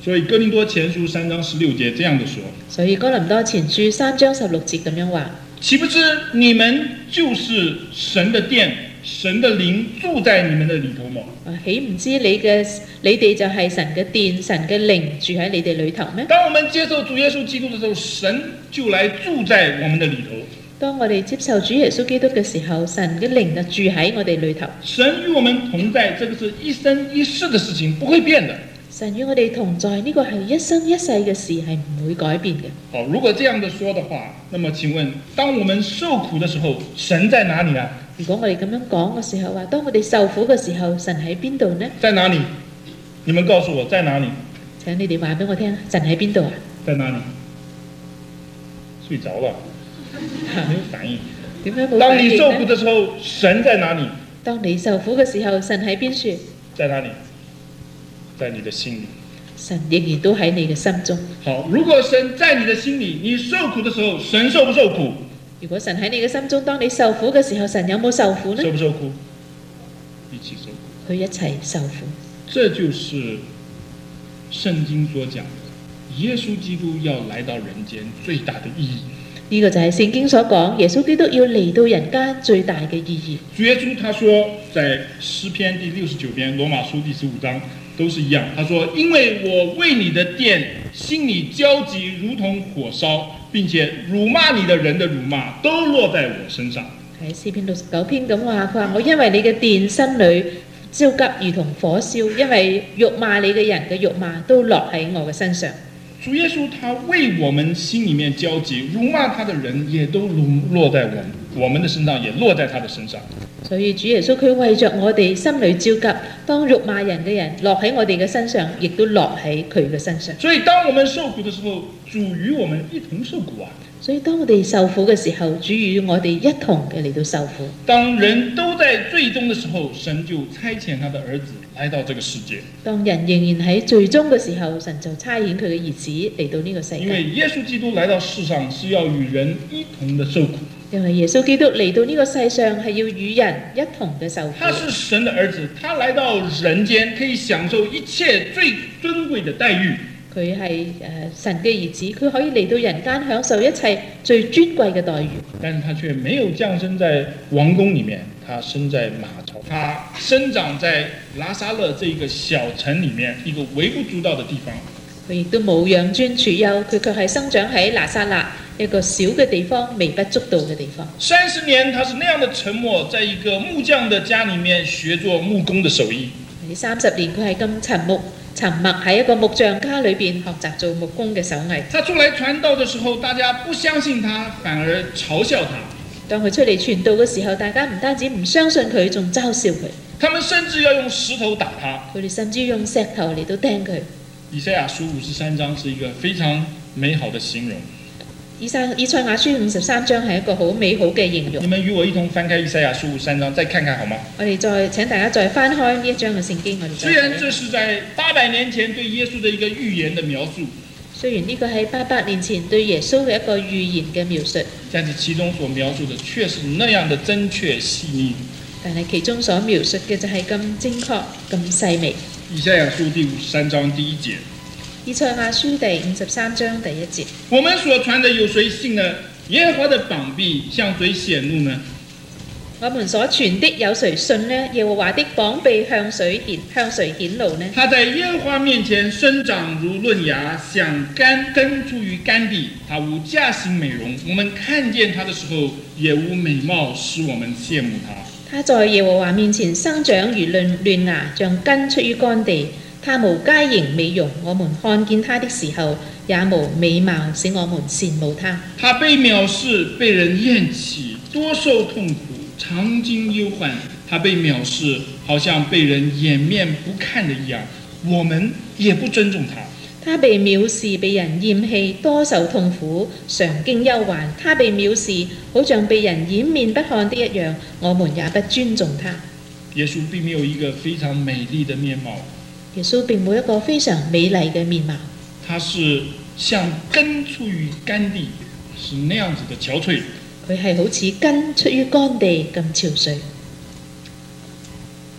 所以哥林多前書3章16節這樣的說， 所以哥林多前書3章16節咁樣話： 豈不知你們就是神的殿，神的靈住在你們的裏頭嗎？ 豈唔知你哋就係神嘅殿，神嘅靈住喺你哋裏頭咩？ 當我們接受主耶穌基督的時候，神就來住在我們的裏頭。 當我哋接受主耶穌基督嘅時候，神嘅靈就住喺我哋裏頭。 神與我們同在，這個是一生一世的事情，不會變的。 神與我哋同在，呢個係一生一世嘅事，係唔會改變嘅。 好，如果這樣的說的話，那麼請問，當我們受苦的時候，神在哪裡啊？ 如果我哋咁樣講嘅時候話，當我哋受苦嘅時候，神喺邊度呢？ 在哪裡？你們告訴我，在哪裡？ 請你哋話俾我聽，神喺邊度啊？ 在哪裡？睡着了，沒有反應。 點解冇反應呢？ 當你受苦的時候，神在哪裡？ 當你受苦嘅時候，神喺邊處？ 在哪裡？在你的心裡。 神仍然都喺你嘅心中。 好，如果神在你的心裡，你受苦的時候，神受不受苦？ 如果神喺你嘅心中，當你受苦嘅時候，神有冇受苦呢？ 受不受苦？一起受苦。 佢一齊受苦。 這就是聖經所講的，耶穌基督要來到人間最大的意義。 呢個就係聖經所講，耶穌基督要嚟到人間最大嘅意義。 主耶穌他說，在詩篇第69篇、羅馬書第15章都是一樣。他說：因為我為你的殿心裡焦急，如同火燒，並且辱罵你的人的辱罵都落在我身上。 喺詩篇69篇咁話，佢話我因為你嘅殿心裡焦急，如同火燒，因為辱罵你嘅人嘅辱罵都落喺我嘅身上。 主耶穌他為我們心裡面焦急，辱罵他的人也都落在我們的身上，也落在他的身上。 所以主耶穌佢為着我哋心裡焦急，當辱罵人嘅人落喺我哋嘅身上，亦都落喺佢嘅身上。 所以當我們受苦的時候，主與我們一同受苦啊。 所以當我哋受苦嘅時候，主與我哋一同嘅嚟到受苦。 當人都在罪中的時候，神就差遣他的兒子來到這個世界。 當人仍然喺罪中嘅時候，神就差遣佢嘅兒子嚟到呢個世界。 因為耶穌基督來到世上是要與人一同的受苦。 因為耶穌基督嚟到呢個世上係要與人一同嘅受苦。 他是神的兒子，他來到人間可以享受一切最尊貴的待遇。 佢係神嘅兒子，佢可以嚟到人間享受一切最尊貴嘅待遇。 但是他卻沒有降生在王宮裡面，他生在馬槽，他生長在拿撒勒這一個小城裡面，一個微不足道的地方。 佢亦都冇養尊處優，佢卻係生長喺拿撒勒一個小嘅地方，微不足道嘅地方。 30年，他是那樣的沉默，在一個木匠的家裡面學做木工的手藝。 喺30年，佢係咁沉默喺一個木匠家裏邊學習做木工嘅手藝。 他出來傳道的時候，大家不相信他，反而嘲笑他。 當佢出嚟傳道嘅時候，大家唔單止唔相信佢，仲嘲笑佢。 他們甚至要用石頭打他。 佢哋甚至用石頭嚟到釘佢。 以賽亞書53章是一個非常美好的形容。 以賽亞書53章係一個好美好嘅形容。 你們與我一同翻開以賽亞書53章，再看看好嗎？ 我哋請大家再翻開呢一章嘅聖經，我哋再睇。 雖然這是在800年前對耶穌的一個預言的描述， 雖然呢個係800年前對耶穌嘅一個預言嘅描述， 但是其中所描述的卻是那樣的真確細膩。 但係其中所描述嘅就係咁精確、咁細微。 以賽亞書第53章第1節。 以賽亞書第53章第1節。 我們所傳的有誰信呢？耶和華的膀臂向誰顯露呢？ 我們所傳的有誰信呢？耶和華的膀臂向誰顯露呢？ 他在耶和華面前生長如嫩芽，像根出於乾地。他無駕形美容，我們看見他的時候，也無美貌使我們羨慕他。 他在耶和華面前生長如嫩芽，像根出於乾地。他無佳形美容，我們看見他的時候，也無美貌使我們羨慕他。 他被藐視，被人厭棄，多受痛苦，常經憂患。他被藐視，好像被人掩面不看的一樣，我們也不尊重他。 他被藐視，被人厭棄，多受痛苦，常經憂患。他被藐視，好像被人掩面不看的一樣，我們也不尊重他。 耶穌並沒有一個非常美麗的面貌。 耶穌並冇一個非常美麗嘅面貌， 他是像根出於乾地，是那樣子的憔悴。 佢係好似根出於乾地咁憔悴。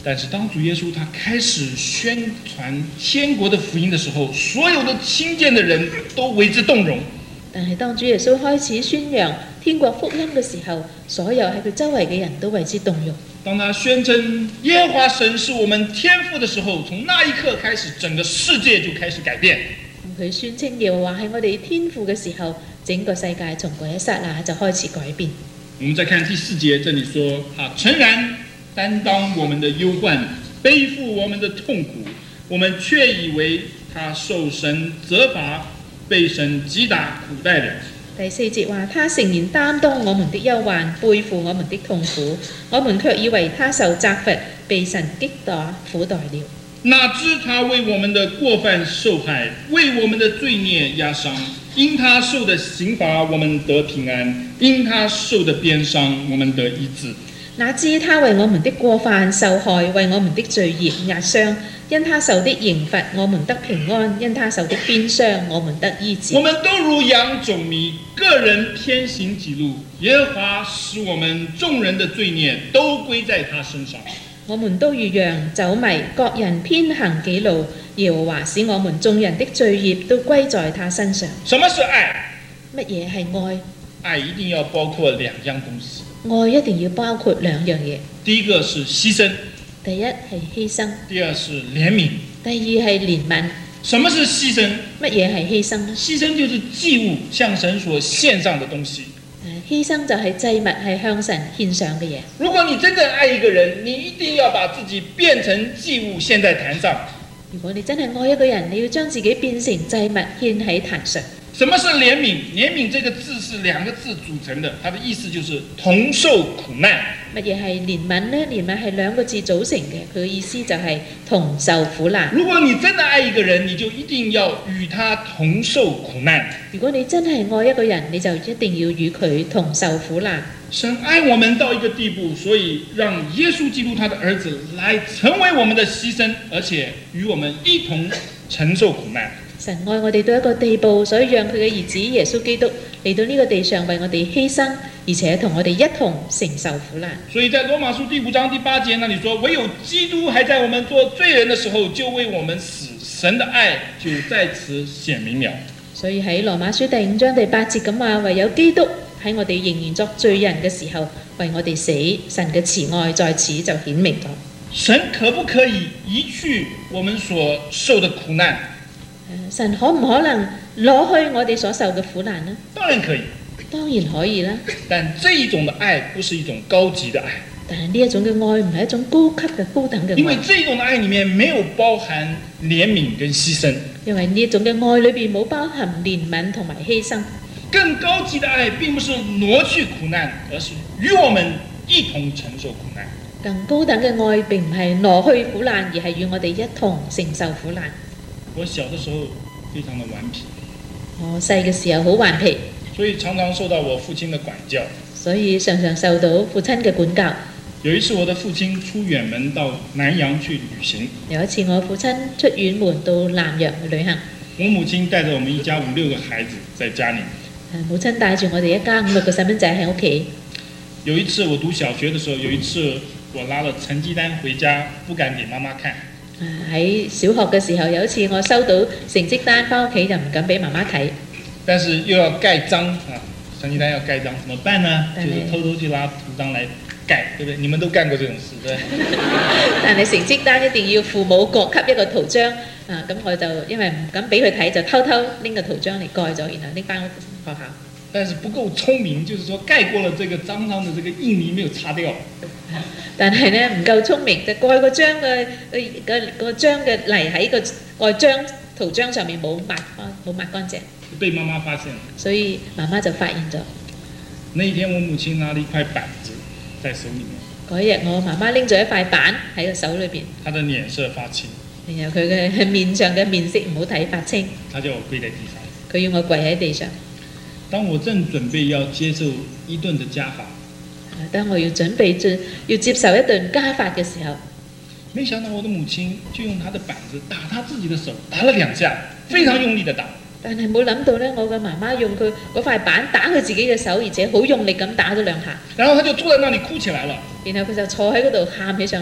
但是当主耶穌他開始宣傳天國的福音的時候，所有的聽見的人都為之動容。 但係當主耶穌開始宣揚天國福音嘅時候，所有喺佢周圍嘅人都為之動容。 當他宣稱耶和華神是我們天父的時候，從那一刻開始，整個世界就開始改變。 佢宣稱耶和華係我哋天父嘅時候，整個世界從嗰一剎那就開始改變。 我們再看第4節，這裡說：誠然擔當我們的憂患，背負我們的痛苦，我們卻以為他受神責罰，被神擊打苦待了。 第4節話：他誠然擔當我們的憂患，背負我們的痛苦，我們卻以為他受責罰，被神擊打苦待了。 哪知他為我們的過犯受害，為我們的罪孽壓傷。因他受的刑罰，我們得平安；因他受的鞭傷，我們得醫治。 哪知他為我們的過犯受害，為我們的罪孽壓傷。因他受的刑罰，我們得平安；因他受的鞭傷，我們得醫治。 我們都如羊走迷，個人偏行己路。耶和華使我們眾人的罪孽都歸在他身上。 我們都如羊走迷，各人偏行己路。耶和華使我們眾人的罪孽都歸在他身上。 什麼是愛？ 乜嘢係愛？ 愛一定要包括2樣東西。 愛一定要包括2樣嘢。 第一個是犧牲， 第一係犧牲， 第二是憐憫。 第二係憐憫。 什麼是犧牲？ 乜嘢係犧牲呢？ 犧牲就是祭物，向神所獻上的東西。 犧牲就係祭物，係向神獻上嘅嘢。 如果你真正愛一個人，你一定要把自己變成祭物獻在壇上。 如果你真係愛一個人，你要將自己變成祭物獻喺壇上。 什麼是憐憫？憐憫這個字是2個字組成的，它的意思就是同受苦難。 乜嘢係憐憫呢？憐憫係2個字組成嘅，佢嘅意思就係同受苦難。 如果你真的愛一個人，你就一定要與他同受苦難。 如果你真係愛一個人，你就一定要與佢同受苦難。 神愛我們到一個地步，所以讓耶穌基督他的兒子來成為我們的犧牲，而且與我們一同承受苦難。 神愛我哋到一個地步，所以讓佢嘅兒子耶穌基督嚟到呢個地上為我哋犧牲，而且同我哋一同承受苦難。 所以在羅馬書第5章第8節那裡說，唯有基督還在我們做罪人的時候就為我們死，神的愛就在此顯明了。 所以喺羅馬書第5章第8節咁話，唯有基督喺我哋仍然作罪人嘅時候為我哋死，神嘅慈愛在此就顯明咗。 神可不可以移去我們所受的苦難？ 神可唔可能攞去我哋所受嘅苦難呢？ 當然可以， 當然可以啦。 但這一種的愛不是一種高級的愛。 但係呢一種嘅愛唔係一種高級嘅高等嘅愛。 因為這一種的愛裡面沒有包含憐憫跟犧牲。 因為呢一種嘅愛裏邊冇包含憐憫同埋犧牲。 更高級的愛並不是挪去苦難，而是與我們一同承受苦難。 更高等嘅愛並唔係挪去苦難，而係與我哋一同承受苦難。 我小的時候非常的頑皮， 我細嘅時候好頑皮， 所以常常受到我父親的管教， 所以常常受到父親嘅管教。 有一次我的父親出遠門到南洋去旅行， 有一次我父親出遠門到南洋去旅行， 我母親帶着我們一家5、6個孩子在家裡。 母親帶住我哋一家5、6個細蚊仔喺屋企。 有一次我讀小學的時候，有一次我拿了成績單回家，不敢給媽媽看。 喺小學嘅時候，有一次我收到成績單返屋企就唔敢俾媽媽睇。 但是又要蓋章啊，成績單要蓋章，怎麼辦呢？就是偷偷去拉圖章來蓋，對不對？你們都幹過這種事，對。 但係成績單一定要父母各給一個圖章啊，咁我就因為唔敢俾佢睇，就偷偷拎個圖章嚟蓋咗，然後拎返學校。 但是不夠聰明，就是說蓋過了這個章上的這個印泥沒有擦掉。 但係呢唔夠聰明，就蓋個章嘅個章嘅泥喺個章圖章上面冇抹乾淨， 被媽媽發現了。 所以媽媽就發現咗。 那一天我母親拿了一塊板子在手裡面。 嗰日我媽媽拎咗一塊板喺個手裏邊。 她的臉色發青。 然後佢嘅面上嘅面色唔好睇，發青。 她叫我跪在地上。 佢要我跪喺地上。 當我正準備要接受一頓的家法， 當我要準備要接受一頓家法嘅時候， 沒想到我的母親就用她的板子打她自己的手，打了2下，非常用力的打。 但係冇諗到呢，我嘅媽媽用佢嗰塊板打佢自己嘅手，而且好用力咁打咗2下。 然後她就坐在那裡哭起來了。 然後佢就坐喺嗰度喊起上嚟。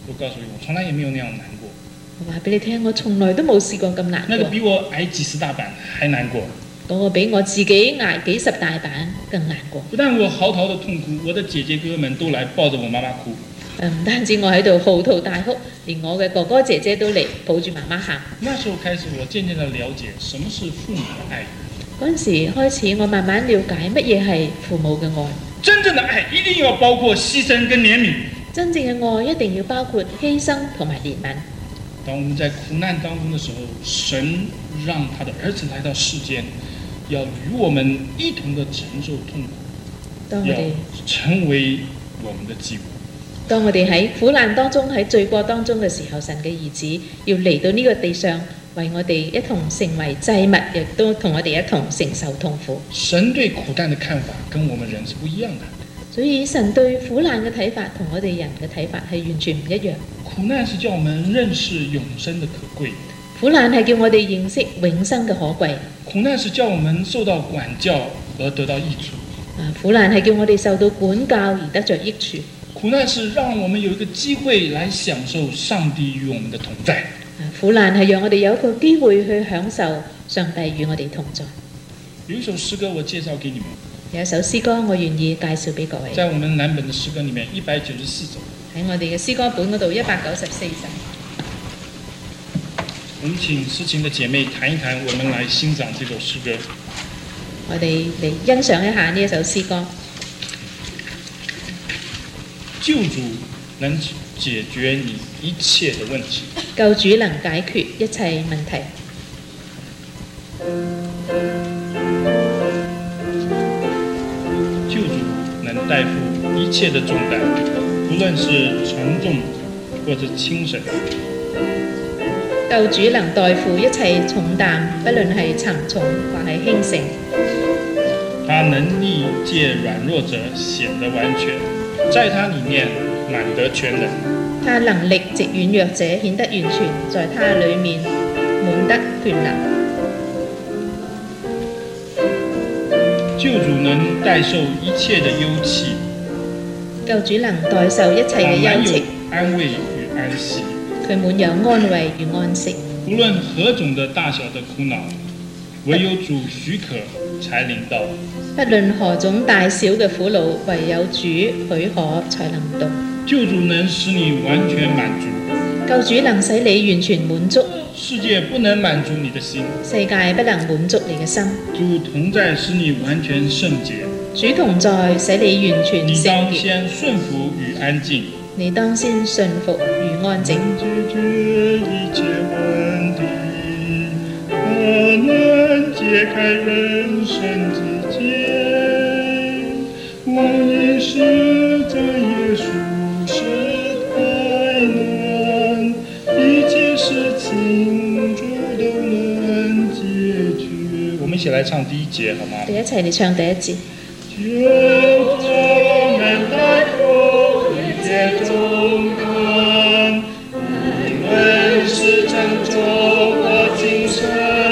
我告訴你，我從來也沒有那樣難過。 我話俾你聽，我從來都冇試過咁難過。 那個比我捱幾十大板還難過。 嗰個比我自己捱幾十大板更難過。 不但我嚎啕的痛哭，我的姐姐哥哥們都來抱着我媽媽哭。 唔單止我喺度嚎啕大哭，連我嘅哥哥姐姐都嚟抱住媽媽喊。 那時候開始，我漸漸地了解什麼是父母的愛。 嗰陣時開始，我慢慢了解乜嘢係父母嘅愛。 真正的愛一定要包括犧牲跟憐憫。真正嘅愛一定要包括犧牲同埋憐憫。當我們在苦難當中的時候，神讓他的兒子來到世間，要與我們一同的承受痛苦，要成為我們的祭物。當我哋喺苦難當中、喺罪過當中嘅時候，神嘅兒子要嚟到呢個地上，為我哋一同成為祭物，亦都同我哋一同承受痛苦。神對苦難的看法跟我們人是不一樣的。所以神對苦難嘅睇法同我哋人嘅睇法係完全唔一樣。苦難是叫我們認識永生的可貴。苦難係叫我哋認識永生嘅可貴。苦難是叫我們受到管教而得到益處。苦難係叫我哋受到管教而得着益處。苦難是讓我們有一個機會來享受上帝與我們的同在。苦難係讓我哋有一個機會去享受上帝與我哋同在。有一首詩歌我介紹給你們。有一首詩歌我願意介紹俾各位。在我們藍本的詩歌裡面194首。喺我哋嘅詩歌本嗰度194首。我們請詩情的姐妹彈一彈，我們來欣賞這首詩歌。我哋嚟欣賞一下呢一首詩歌。救主能解決你一切的問題。救主能解決一切問題。救主能擔負一切的重擔，無論是沉重或者輕省。救主能代負一切重擔，不論係沉重或係輕省。他能力借軟弱者顯得完全，在他裡面滿得全能。他能力藉軟弱者顯得完全，在他裡面滿得全能。救主能代受一切的憂戚。救主能代受一切嘅憂戚。安慰與安息。佢滿有安慰與安息。無論何種的大小的苦惱，唯有主許可才臨到。不論何種大小嘅苦惱，唯有主許可才能到。救主能使你完全滿足。救主能使你完全滿足。世界不能滿足你的心。世界不能滿足你嘅心。主同在使你完全聖潔。主同在使你完全聖潔。你當先順服與安靜。你當先順服與安靜。解決一切問題，能解開人生之結。我已是在耶穌是太難，一切事情主都能解決。我們一起來唱第一節好嗎？我哋一齊嚟唱第一節。救主能代負一切重擔，無論是沉重或輕省，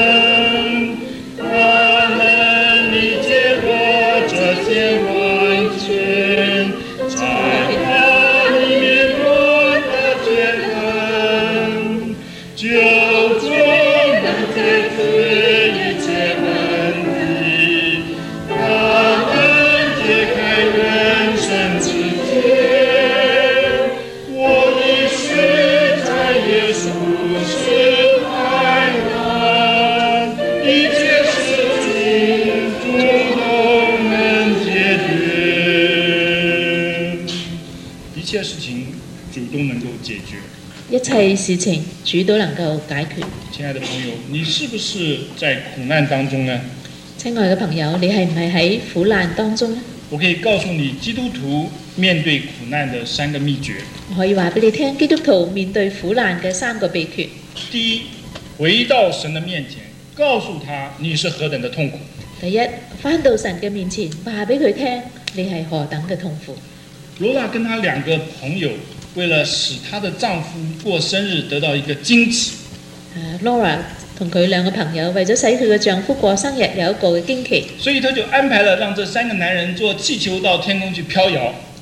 他能理解我這些完全，在他裡面滿得全能。救主能解決一切問題，他能解開人生之結。我已是在耶穌是太難，一切事情主都能解決。一切事情主都能夠解決。一切事情主都能夠解決。親愛的朋友，你是不是在苦難當中呢？親愛嘅朋友，你係唔係喺苦難當中呢？我可以告訴你，基督徒面對苦難的3個秘訣。我可以話俾你聽，基督徒面對苦難嘅3個秘訣。第一，回到神的面前，告訴他你是何等的痛苦。第一，返到神嘅面前，話俾佢聽你係何等嘅痛苦。羅娜跟她2個朋友，為了使她的丈夫過生日得到一個驚喜。Laura 同佢2個朋友為咗使佢嘅丈夫過生日有一個嘅驚奇，所以他就安排了讓這3個男人坐氣球到天空去飄搖。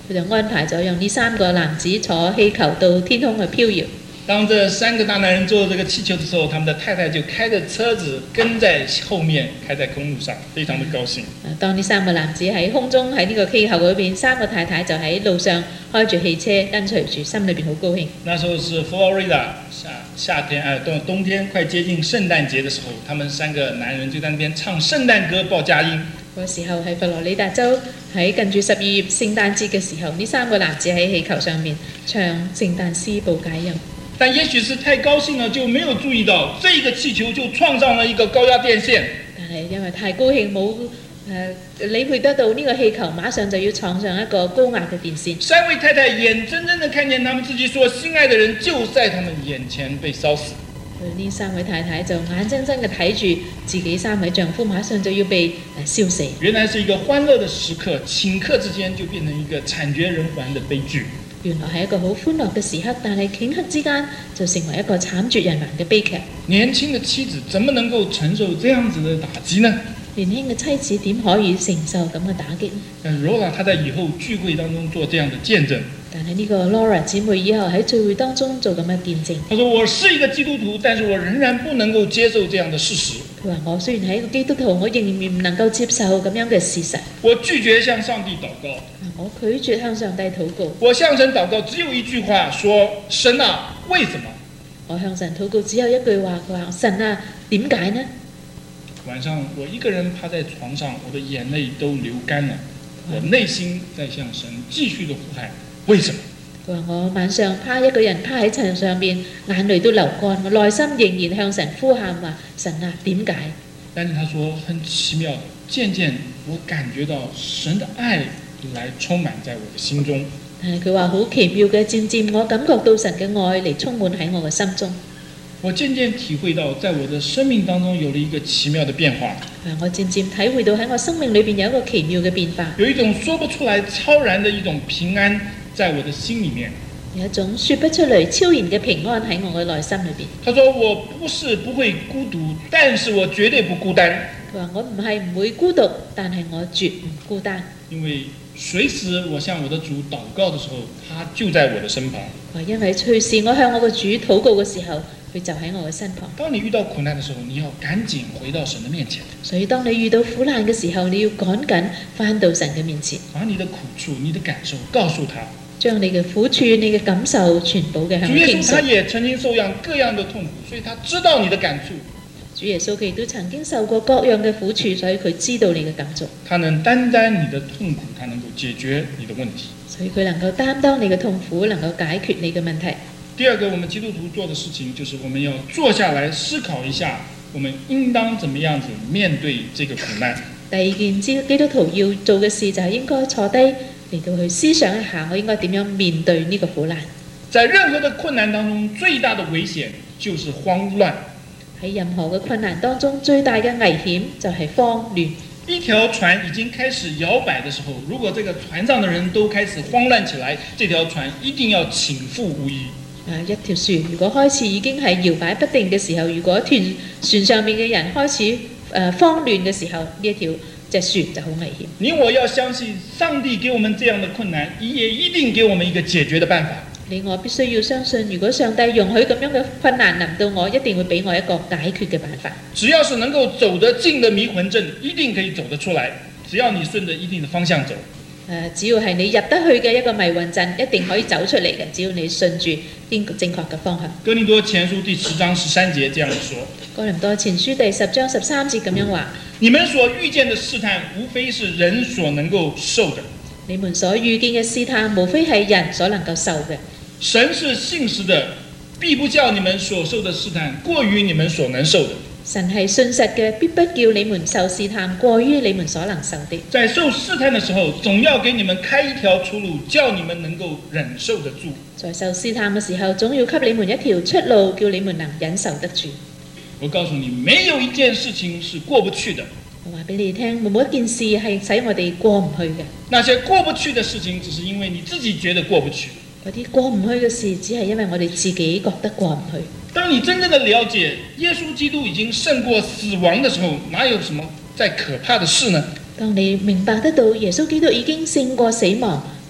佢就安排咗讓呢3個男子坐氣球到天空去飄搖。 當這3個大男人坐這個氣球的時候，他們的太太就開着車子跟在後面，開在公路上，非常的高興。 當呢3個男子喺空中喺呢個氣球嗰邊，3個太太就喺路上開住汽車跟隨住，心裏邊好高興。 那時候是佛羅里達夏天冬天快接近聖誕節的時候，他們3個男人就在那邊唱聖誕歌報佳音。 嗰時候係佛羅里達州喺近住12月聖誕節嘅時候，呢3個男子喺氣球上面唱聖誕詩報佳音。 但也許是太高興了，就沒有注意到這個氣球就創上了一個高壓電線。 但係因為太高興冇理會得到呢個氣球馬上就要闖上一個高壓嘅電線。 3位太太眼睜睜地看見他們自己所心愛的人就在他們眼前被燒死。 呢3位太太就眼睜睜嘅睇住自己3位丈夫馬上就要被燒死。 原來是一個歡樂的時刻，頃刻之間就變成一個慘絕人寰的悲劇。 原來係一個好歡樂嘅時刻，但係頃刻之間就成為一個慘絕人寰嘅悲劇。 年輕的妻子怎麼能夠承受這樣子的打擊呢？ 年輕嘅妻子點可以承受咁嘅打擊呢？ 但 Laura 她在以後聚會當中做這樣的見證。 但係呢個 Laura 姊妹以後喺聚會當中做咁嘅見證。 她說：我是一個基督徒，但是我仍然不能夠接受這樣的事實。 佢話：我雖然係一個基督徒，我仍然唔能夠接受咁樣嘅事實。 我拒絕向上帝禱告。 我拒絕向上帝禱告。 我向神禱告只有一句話，說：神啊，為什麼？ 我向神禱告只有一句話，佢話：神啊，點解呢？ 晚上我一個人趴在床上，我的眼淚都流乾了，我內心在向神繼續的呼喊：為什麼？ 佢話：我晚上一個人趴喺床上邊，眼淚都流乾，我內心仍然向神呼喊話：神啊，點解？ 但是他說很奇妙，漸漸我感覺到神的愛來充滿在我的心中。 但係佢話好奇妙嘅，漸漸我感覺到神嘅愛嚟充滿喺我嘅心中。 我漸漸體會到，在我的生命當中有了一個奇妙的變化。 我漸漸體會到喺我生命裏邊有一個奇妙嘅變化， 有一種說不出來超然的一種平安在我的心裏面。 有一種說不出嚟超然嘅平安喺我嘅內心裏邊。 他說：我不是不會孤獨，但是我絕對不孤單。 佢話：我唔係唔會孤獨，但係我絕唔孤單。 因為隨時我向我的主禱告的時候，他就在我的身旁。 因為隨時我向我嘅主禱告嘅時候，佢就喺我嘅身旁。 當你遇到苦難的時候，你要趕緊回到神的面前。 所以當你遇到苦難嘅時候，你要趕緊返到神嘅面前， 把你的苦處、你的感受告訴他， 將你嘅苦處、你嘅感受全部嘅向佢傾訴。 主耶穌他也曾經受樣各樣的痛苦，所以他知道你的感觸。 主耶穌佢都曾經受過各樣嘅苦處，所以佢知道你嘅感觸。 他能擔當你的痛苦，他能夠解決你的問題。 所以佢能夠擔當你嘅痛苦，能夠解決你嘅問題。 第二個，我們基督徒做的事情，就是我們要坐下來思考一下，我們應當怎麼樣子面對這個苦難。 第二件基督徒要做嘅事，就係應該坐低嚟到去思想一下，我應該點樣面對呢個苦難。 在任何的困難當中，最大的危險就是慌亂。 喺任何嘅困難當中，最大嘅危險就係慌亂。 一條船已經開始搖擺的時候，如果這個船上的人都開始慌亂起來，這條船一定要傾覆無疑。 一條船如果開始已經係搖擺不定嘅時候，如果船上面嘅人開始慌亂嘅時候，呢一條隻船就好危險。 你我要相信上帝給我們這樣的困難，也一定給我們一個解決的辦法。 你我必須要相信，如果上帝容許咁樣嘅困難臨到我，一定會俾我一個解決嘅辦法。 只要是能夠走得進的迷魂陣，一定可以走得出來。只要你順着一定的方向走。 只要係你入得去嘅一個迷魂陣，一定可以走出嚟嘅。只要你順住正確嘅方向。哥林多前書第10章13節這樣說。哥林多前書第10章13節咁樣話： 你們所遇見的試探，無非是人所能夠受的。 你們所遇見嘅試探，無非係人所能夠受嘅。 神是信實的，必不叫你們所受的試探過於你們所能受的。 神係信實嘅，必不叫你們受試探過於你們所能受的。 在受試探的時候，總要給你們開一條出路，叫你們能夠忍受得住。 在受試探嘅時候，總要給你們一條出路，叫你們能忍受得住。 我告訴你，沒有一件事情是過不去的。 我話俾你聽，冇一件事係使我哋過唔去嘅。 那些過不去的事情，只是因為你自己覺得過不去。 嗰啲過唔去嘅事，只係因為我哋自己覺得過唔去。 當你真正的了解耶穌基督已經勝過死亡的時候，哪有什麼再可怕的事呢？ 當你明白得到耶穌基督已經勝過死亡，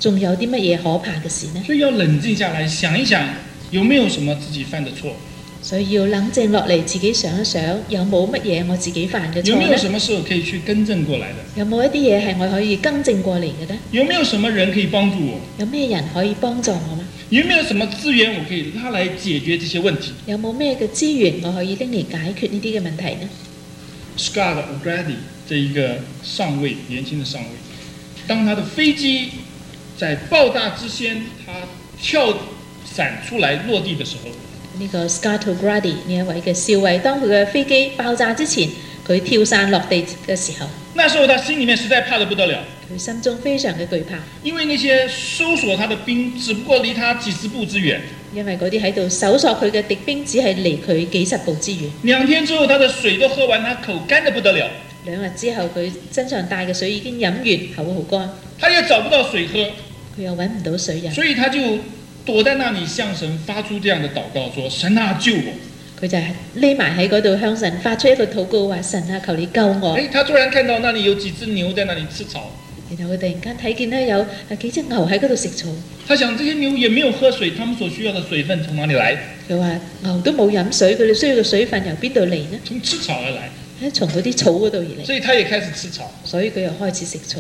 仲有啲乜嘢可怕嘅事呢？ 所以要冷靜下來想一想，有沒有什麼自己犯的錯？ 所以要冷靜落嚟，自己想一想，有冇乜嘢我自己犯嘅錯呢？ 有沒有什麼時候可以去更正過來的？ 有冇一啲嘢係我可以更正過嚟嘅呢？ 有沒有什麼人可以幫助我？ 有咩人可以幫助我嗎？ 有沒有什麼資源我可以拉來解決這些問題？ 有冇咩嘅資源我可以拎嚟解決呢啲嘅問題呢？ Scott O'Grady 這一個上尉，年輕的上尉，當他的飛機在爆炸之前，他跳傘出來落地的時候， 呢個 Scott O'Grady 呢一位嘅少尉，當佢嘅飛機爆炸之前，佢跳傘落地嘅時候， 那時候他心裡面實在怕得不得了， 佢心中非常嘅懼怕， 因為那些搜索他的兵只不過離他幾十步之遠， 因為嗰啲喺度搜索佢嘅敵兵只係離佢幾十步之遠。 2天之後，他的水都喝完，他口乾得不得了。 2日之後，佢身上帶嘅水已經飲完，口好乾。 他也找不到水喝， 佢又揾唔到水飲， 所以他就躲在那裡向神發出這樣的禱告，說：神啊，救我！ 佢就係匿埋喺嗰度向神發出一個禱告，話：神啊，求你救我！ 他突然看到那裡有幾隻牛在那裡吃草， 然後佢突然間睇見咧有幾隻牛喺嗰度食草。 他想這些牛也沒有喝水，他們所需要的水分從哪裡來？ 佢話牛都冇飲水，佢哋需要嘅水分由邊度嚟呢？ 從吃草而來， 從嗰啲草嗰度而嚟。 所以他也開始吃草， 所以佢又開始食草。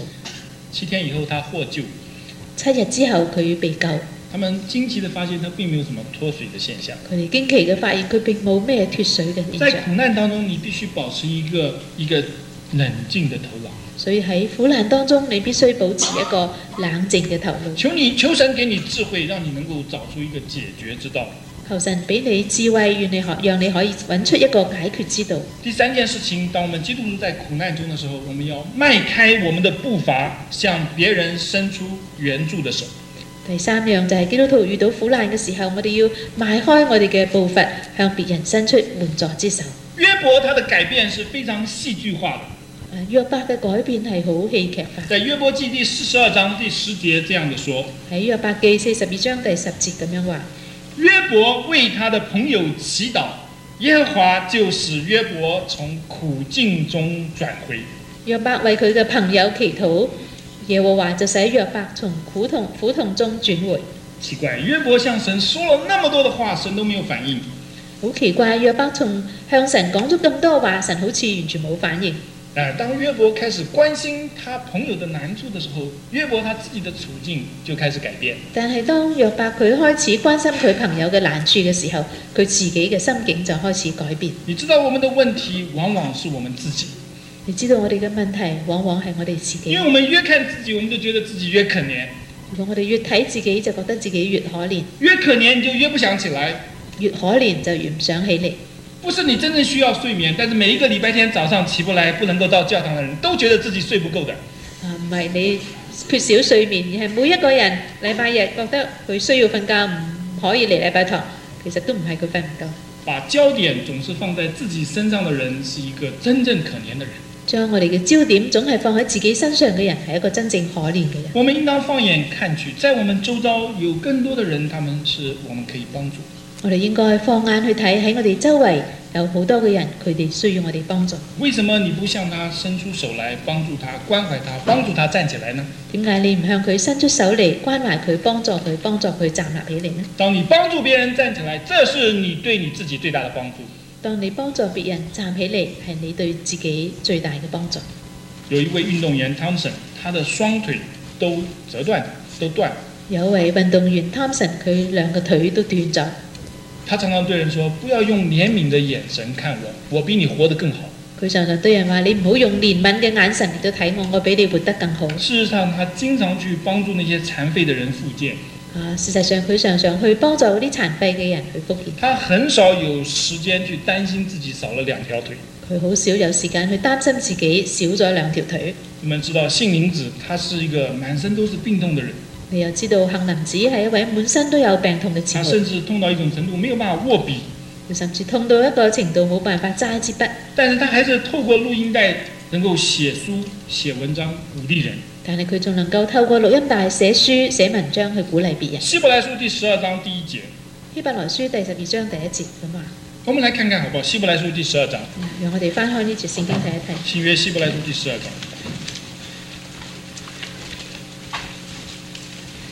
7天以後他獲救 ，7日之後佢被救。 他們驚奇地發現他並沒有什麼脫水的現象。 佢哋驚奇嘅發現佢並冇咩脫水嘅現象。 在苦難當中，你必須保持一個冷靜的頭腦。 所以喺苦難當中，你必須保持一個冷靜嘅頭腦。 求神給你智慧，讓你能夠找出一個解決之道。 求神俾你智慧，讓你可以揾出一個解決之道。 第3件事情，當我們基督徒在苦難中的時候，我們要邁開我們的步伐，向別人伸出援助的手。 第3樣就係基督徒遇到苦難嘅時候，我哋要邁開我哋嘅步伐，向別人伸出援助之手。 約伯他的改變是非常戲劇化的。 約伯嘅改變係好戲劇化。 在約伯記第42章第10節這樣的說： 喺約伯記42章第10節咁樣話， 約伯為他的朋友祈禱，耶和華就使約伯從苦境中轉回。 約伯為佢嘅朋友祈禱，耶和華就使約伯從苦痛中轉回。 奇怪，約伯向神說了那麼多的話，神都沒有反應。 好奇怪，約伯向神講咗咁多話，神好似完全冇反應。 當約伯開始關心他朋友的難處的時候，約伯他自己的處境就開始改變。 但係當約伯佢開始關心佢朋友嘅難處嘅時候，佢自己嘅心境就開始改變。 你知道我們的問題往往是我們自己。 你知道我哋嘅問題往往係我哋自己。 因為我們越看自己，我們就覺得自己越可憐。 如果我哋越睇自己，就覺得自己越可憐。 越可憐你就越不想起來。 越可憐就越唔想起嚟。 不是你真正需要睡眠，但是每一個禮拜天早上起不來，不能夠到教堂的人都覺得自己睡不夠的。 唔係你缺少睡眠，而係每一個人禮拜日覺得佢需要瞓覺，唔可以嚟禮拜堂，其實都唔係佢瞓唔夠。 把焦點總是放在自己身上的人，是一個真正可憐的人。 將我哋嘅焦點總係放喺自己身上嘅人，係一個真正可憐嘅人。 我們應當放眼看去，在我們周遭有更多的人，他們是我們可以幫助。 我哋應該放眼去睇，喺我哋周圍有好多嘅人，佢哋需要我哋幫助。 為什麼你不向他伸出手來幫助他、關懷他、幫助他站起來呢？ 點解你唔向佢伸出手嚟關懷佢、幫助佢站立起嚟呢？ 當你幫助別人站起來，這是你對你自己最大的幫助。 當你幫助別人站起嚟，係你對自己最大嘅幫助。 有一位運動員 Thompson，他的雙腿都折斷，都斷。有位運動員 Thompson，佢兩個腿都斷咗。 他常常對人說：不要用憐憫的眼神看我，我比你活得更好。 佢常常對人話：你唔好用憐憫嘅眼神嚟到睇我，我比你活得更好。 事實上，他經常去幫助那些殘廢的人復健。 事實上佢常常去幫助嗰啲殘廢嘅人去復健。 他很少有時間去擔心自己少了2條腿。 佢好少有時間去擔心自己少咗2條腿。 你們知道杏林子，他是一個滿身都是病痛的人。 你又知道杏林子係一位滿身都有病痛嘅姊妹， 甚至痛到一種程度沒有辦法握筆， 佢甚至痛到一個程度冇辦法揸支筆。 但是他還是透過錄音帶能夠寫書寫文章鼓勵人。 但係佢仲能夠透過錄音帶寫書寫文章去鼓勵別人。 希伯來書第12章第1節。 希伯來書第12章第1節咁話。 我們來看看好不好？希伯來書第12章。 讓我哋翻開呢節聖經睇一睇。 新約希伯來書第12章。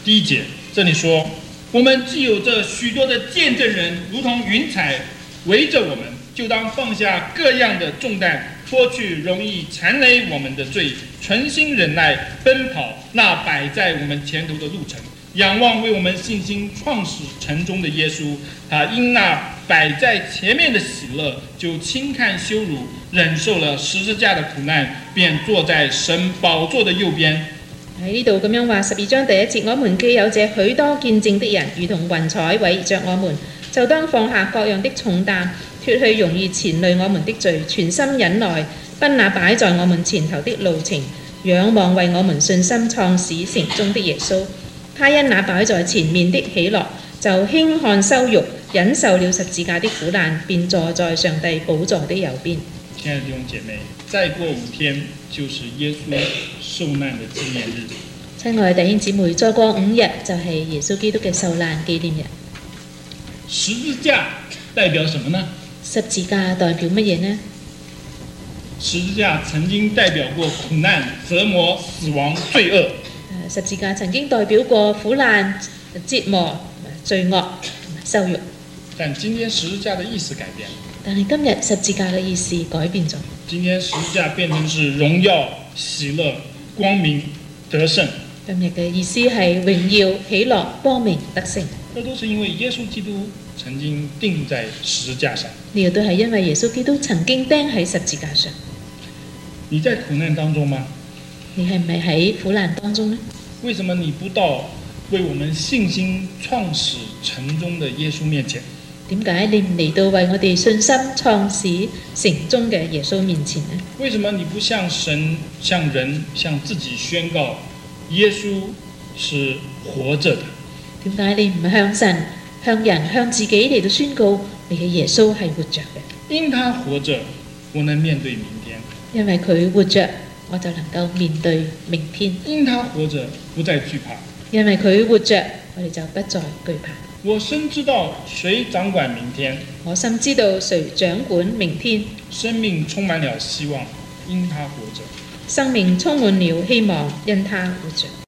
第1节这里说，我们既有这许多的见证人，如同云彩围着我们，就当放下各样的重担，脱去容易缠累我们的罪，存心忍耐奔跑那摆在我们前头的路程，仰望为我们信心创始成终的耶穌，他因那擺在前面的喜樂，就輕看羞辱，忍受了十字架的苦難，便坐在神寶座的右邊。 喺呢度咁樣話，12章第1節，我們既有這許多見證的人，如同雲彩圍着我們，就當放下各樣的重擔，脱去容易纏累我們的罪，全心忍耐，奔那擺在我們前頭的路程，仰望為我們信心創始成終的耶穌。他因那擺在前面的喜樂，就輕看羞辱，忍受了十字架的苦難，便坐在上帝寶座的右邊。 親愛的弟兄姐妹，再過5天就是耶穌受難的紀念日。 親愛的弟兄姊妹，再過5日就係耶穌基督嘅受難紀念日。 十字架代表什麼呢？ 十字架代表乜嘢呢？ 十字架曾經代表過苦難、折磨、死亡、罪惡。 十字架曾經代表過苦難、折磨、罪惡同埋羞辱。 但今天十字架的意思改變。 但係今日十字架嘅意思改變咗。 今天十字架變成是榮耀、喜樂、光明、得勝。 今日嘅意思係榮耀、喜樂、光明、得勝。 這都是因為耶穌基督曾經釘在十字架上。 呢個都係因為耶穌基督曾經釘喺十字架上。 你在苦難當中嗎？ 你係咪喺苦難當中呢？ 為什麼你不到為我們信心創始成終的耶穌面前？ 點解你唔嚟到為我哋信心創始成終嘅耶穌面前呢？ 為什麼你不向神、向人、向自己宣告耶穌是活着的？ 點解你唔向神、向人、向自己嚟到宣告你嘅耶穌係活着嘅？ 因他活着，我能面對明天。 因為佢活着，我就能夠面對明天。 因他活着，不再懼怕。 因為佢活着，我哋就不再懼怕。 我深知道誰掌管明天。 我深知道誰掌管明天。 生命充滿了希望，因他活着。 生命充滿了希望，因他活着。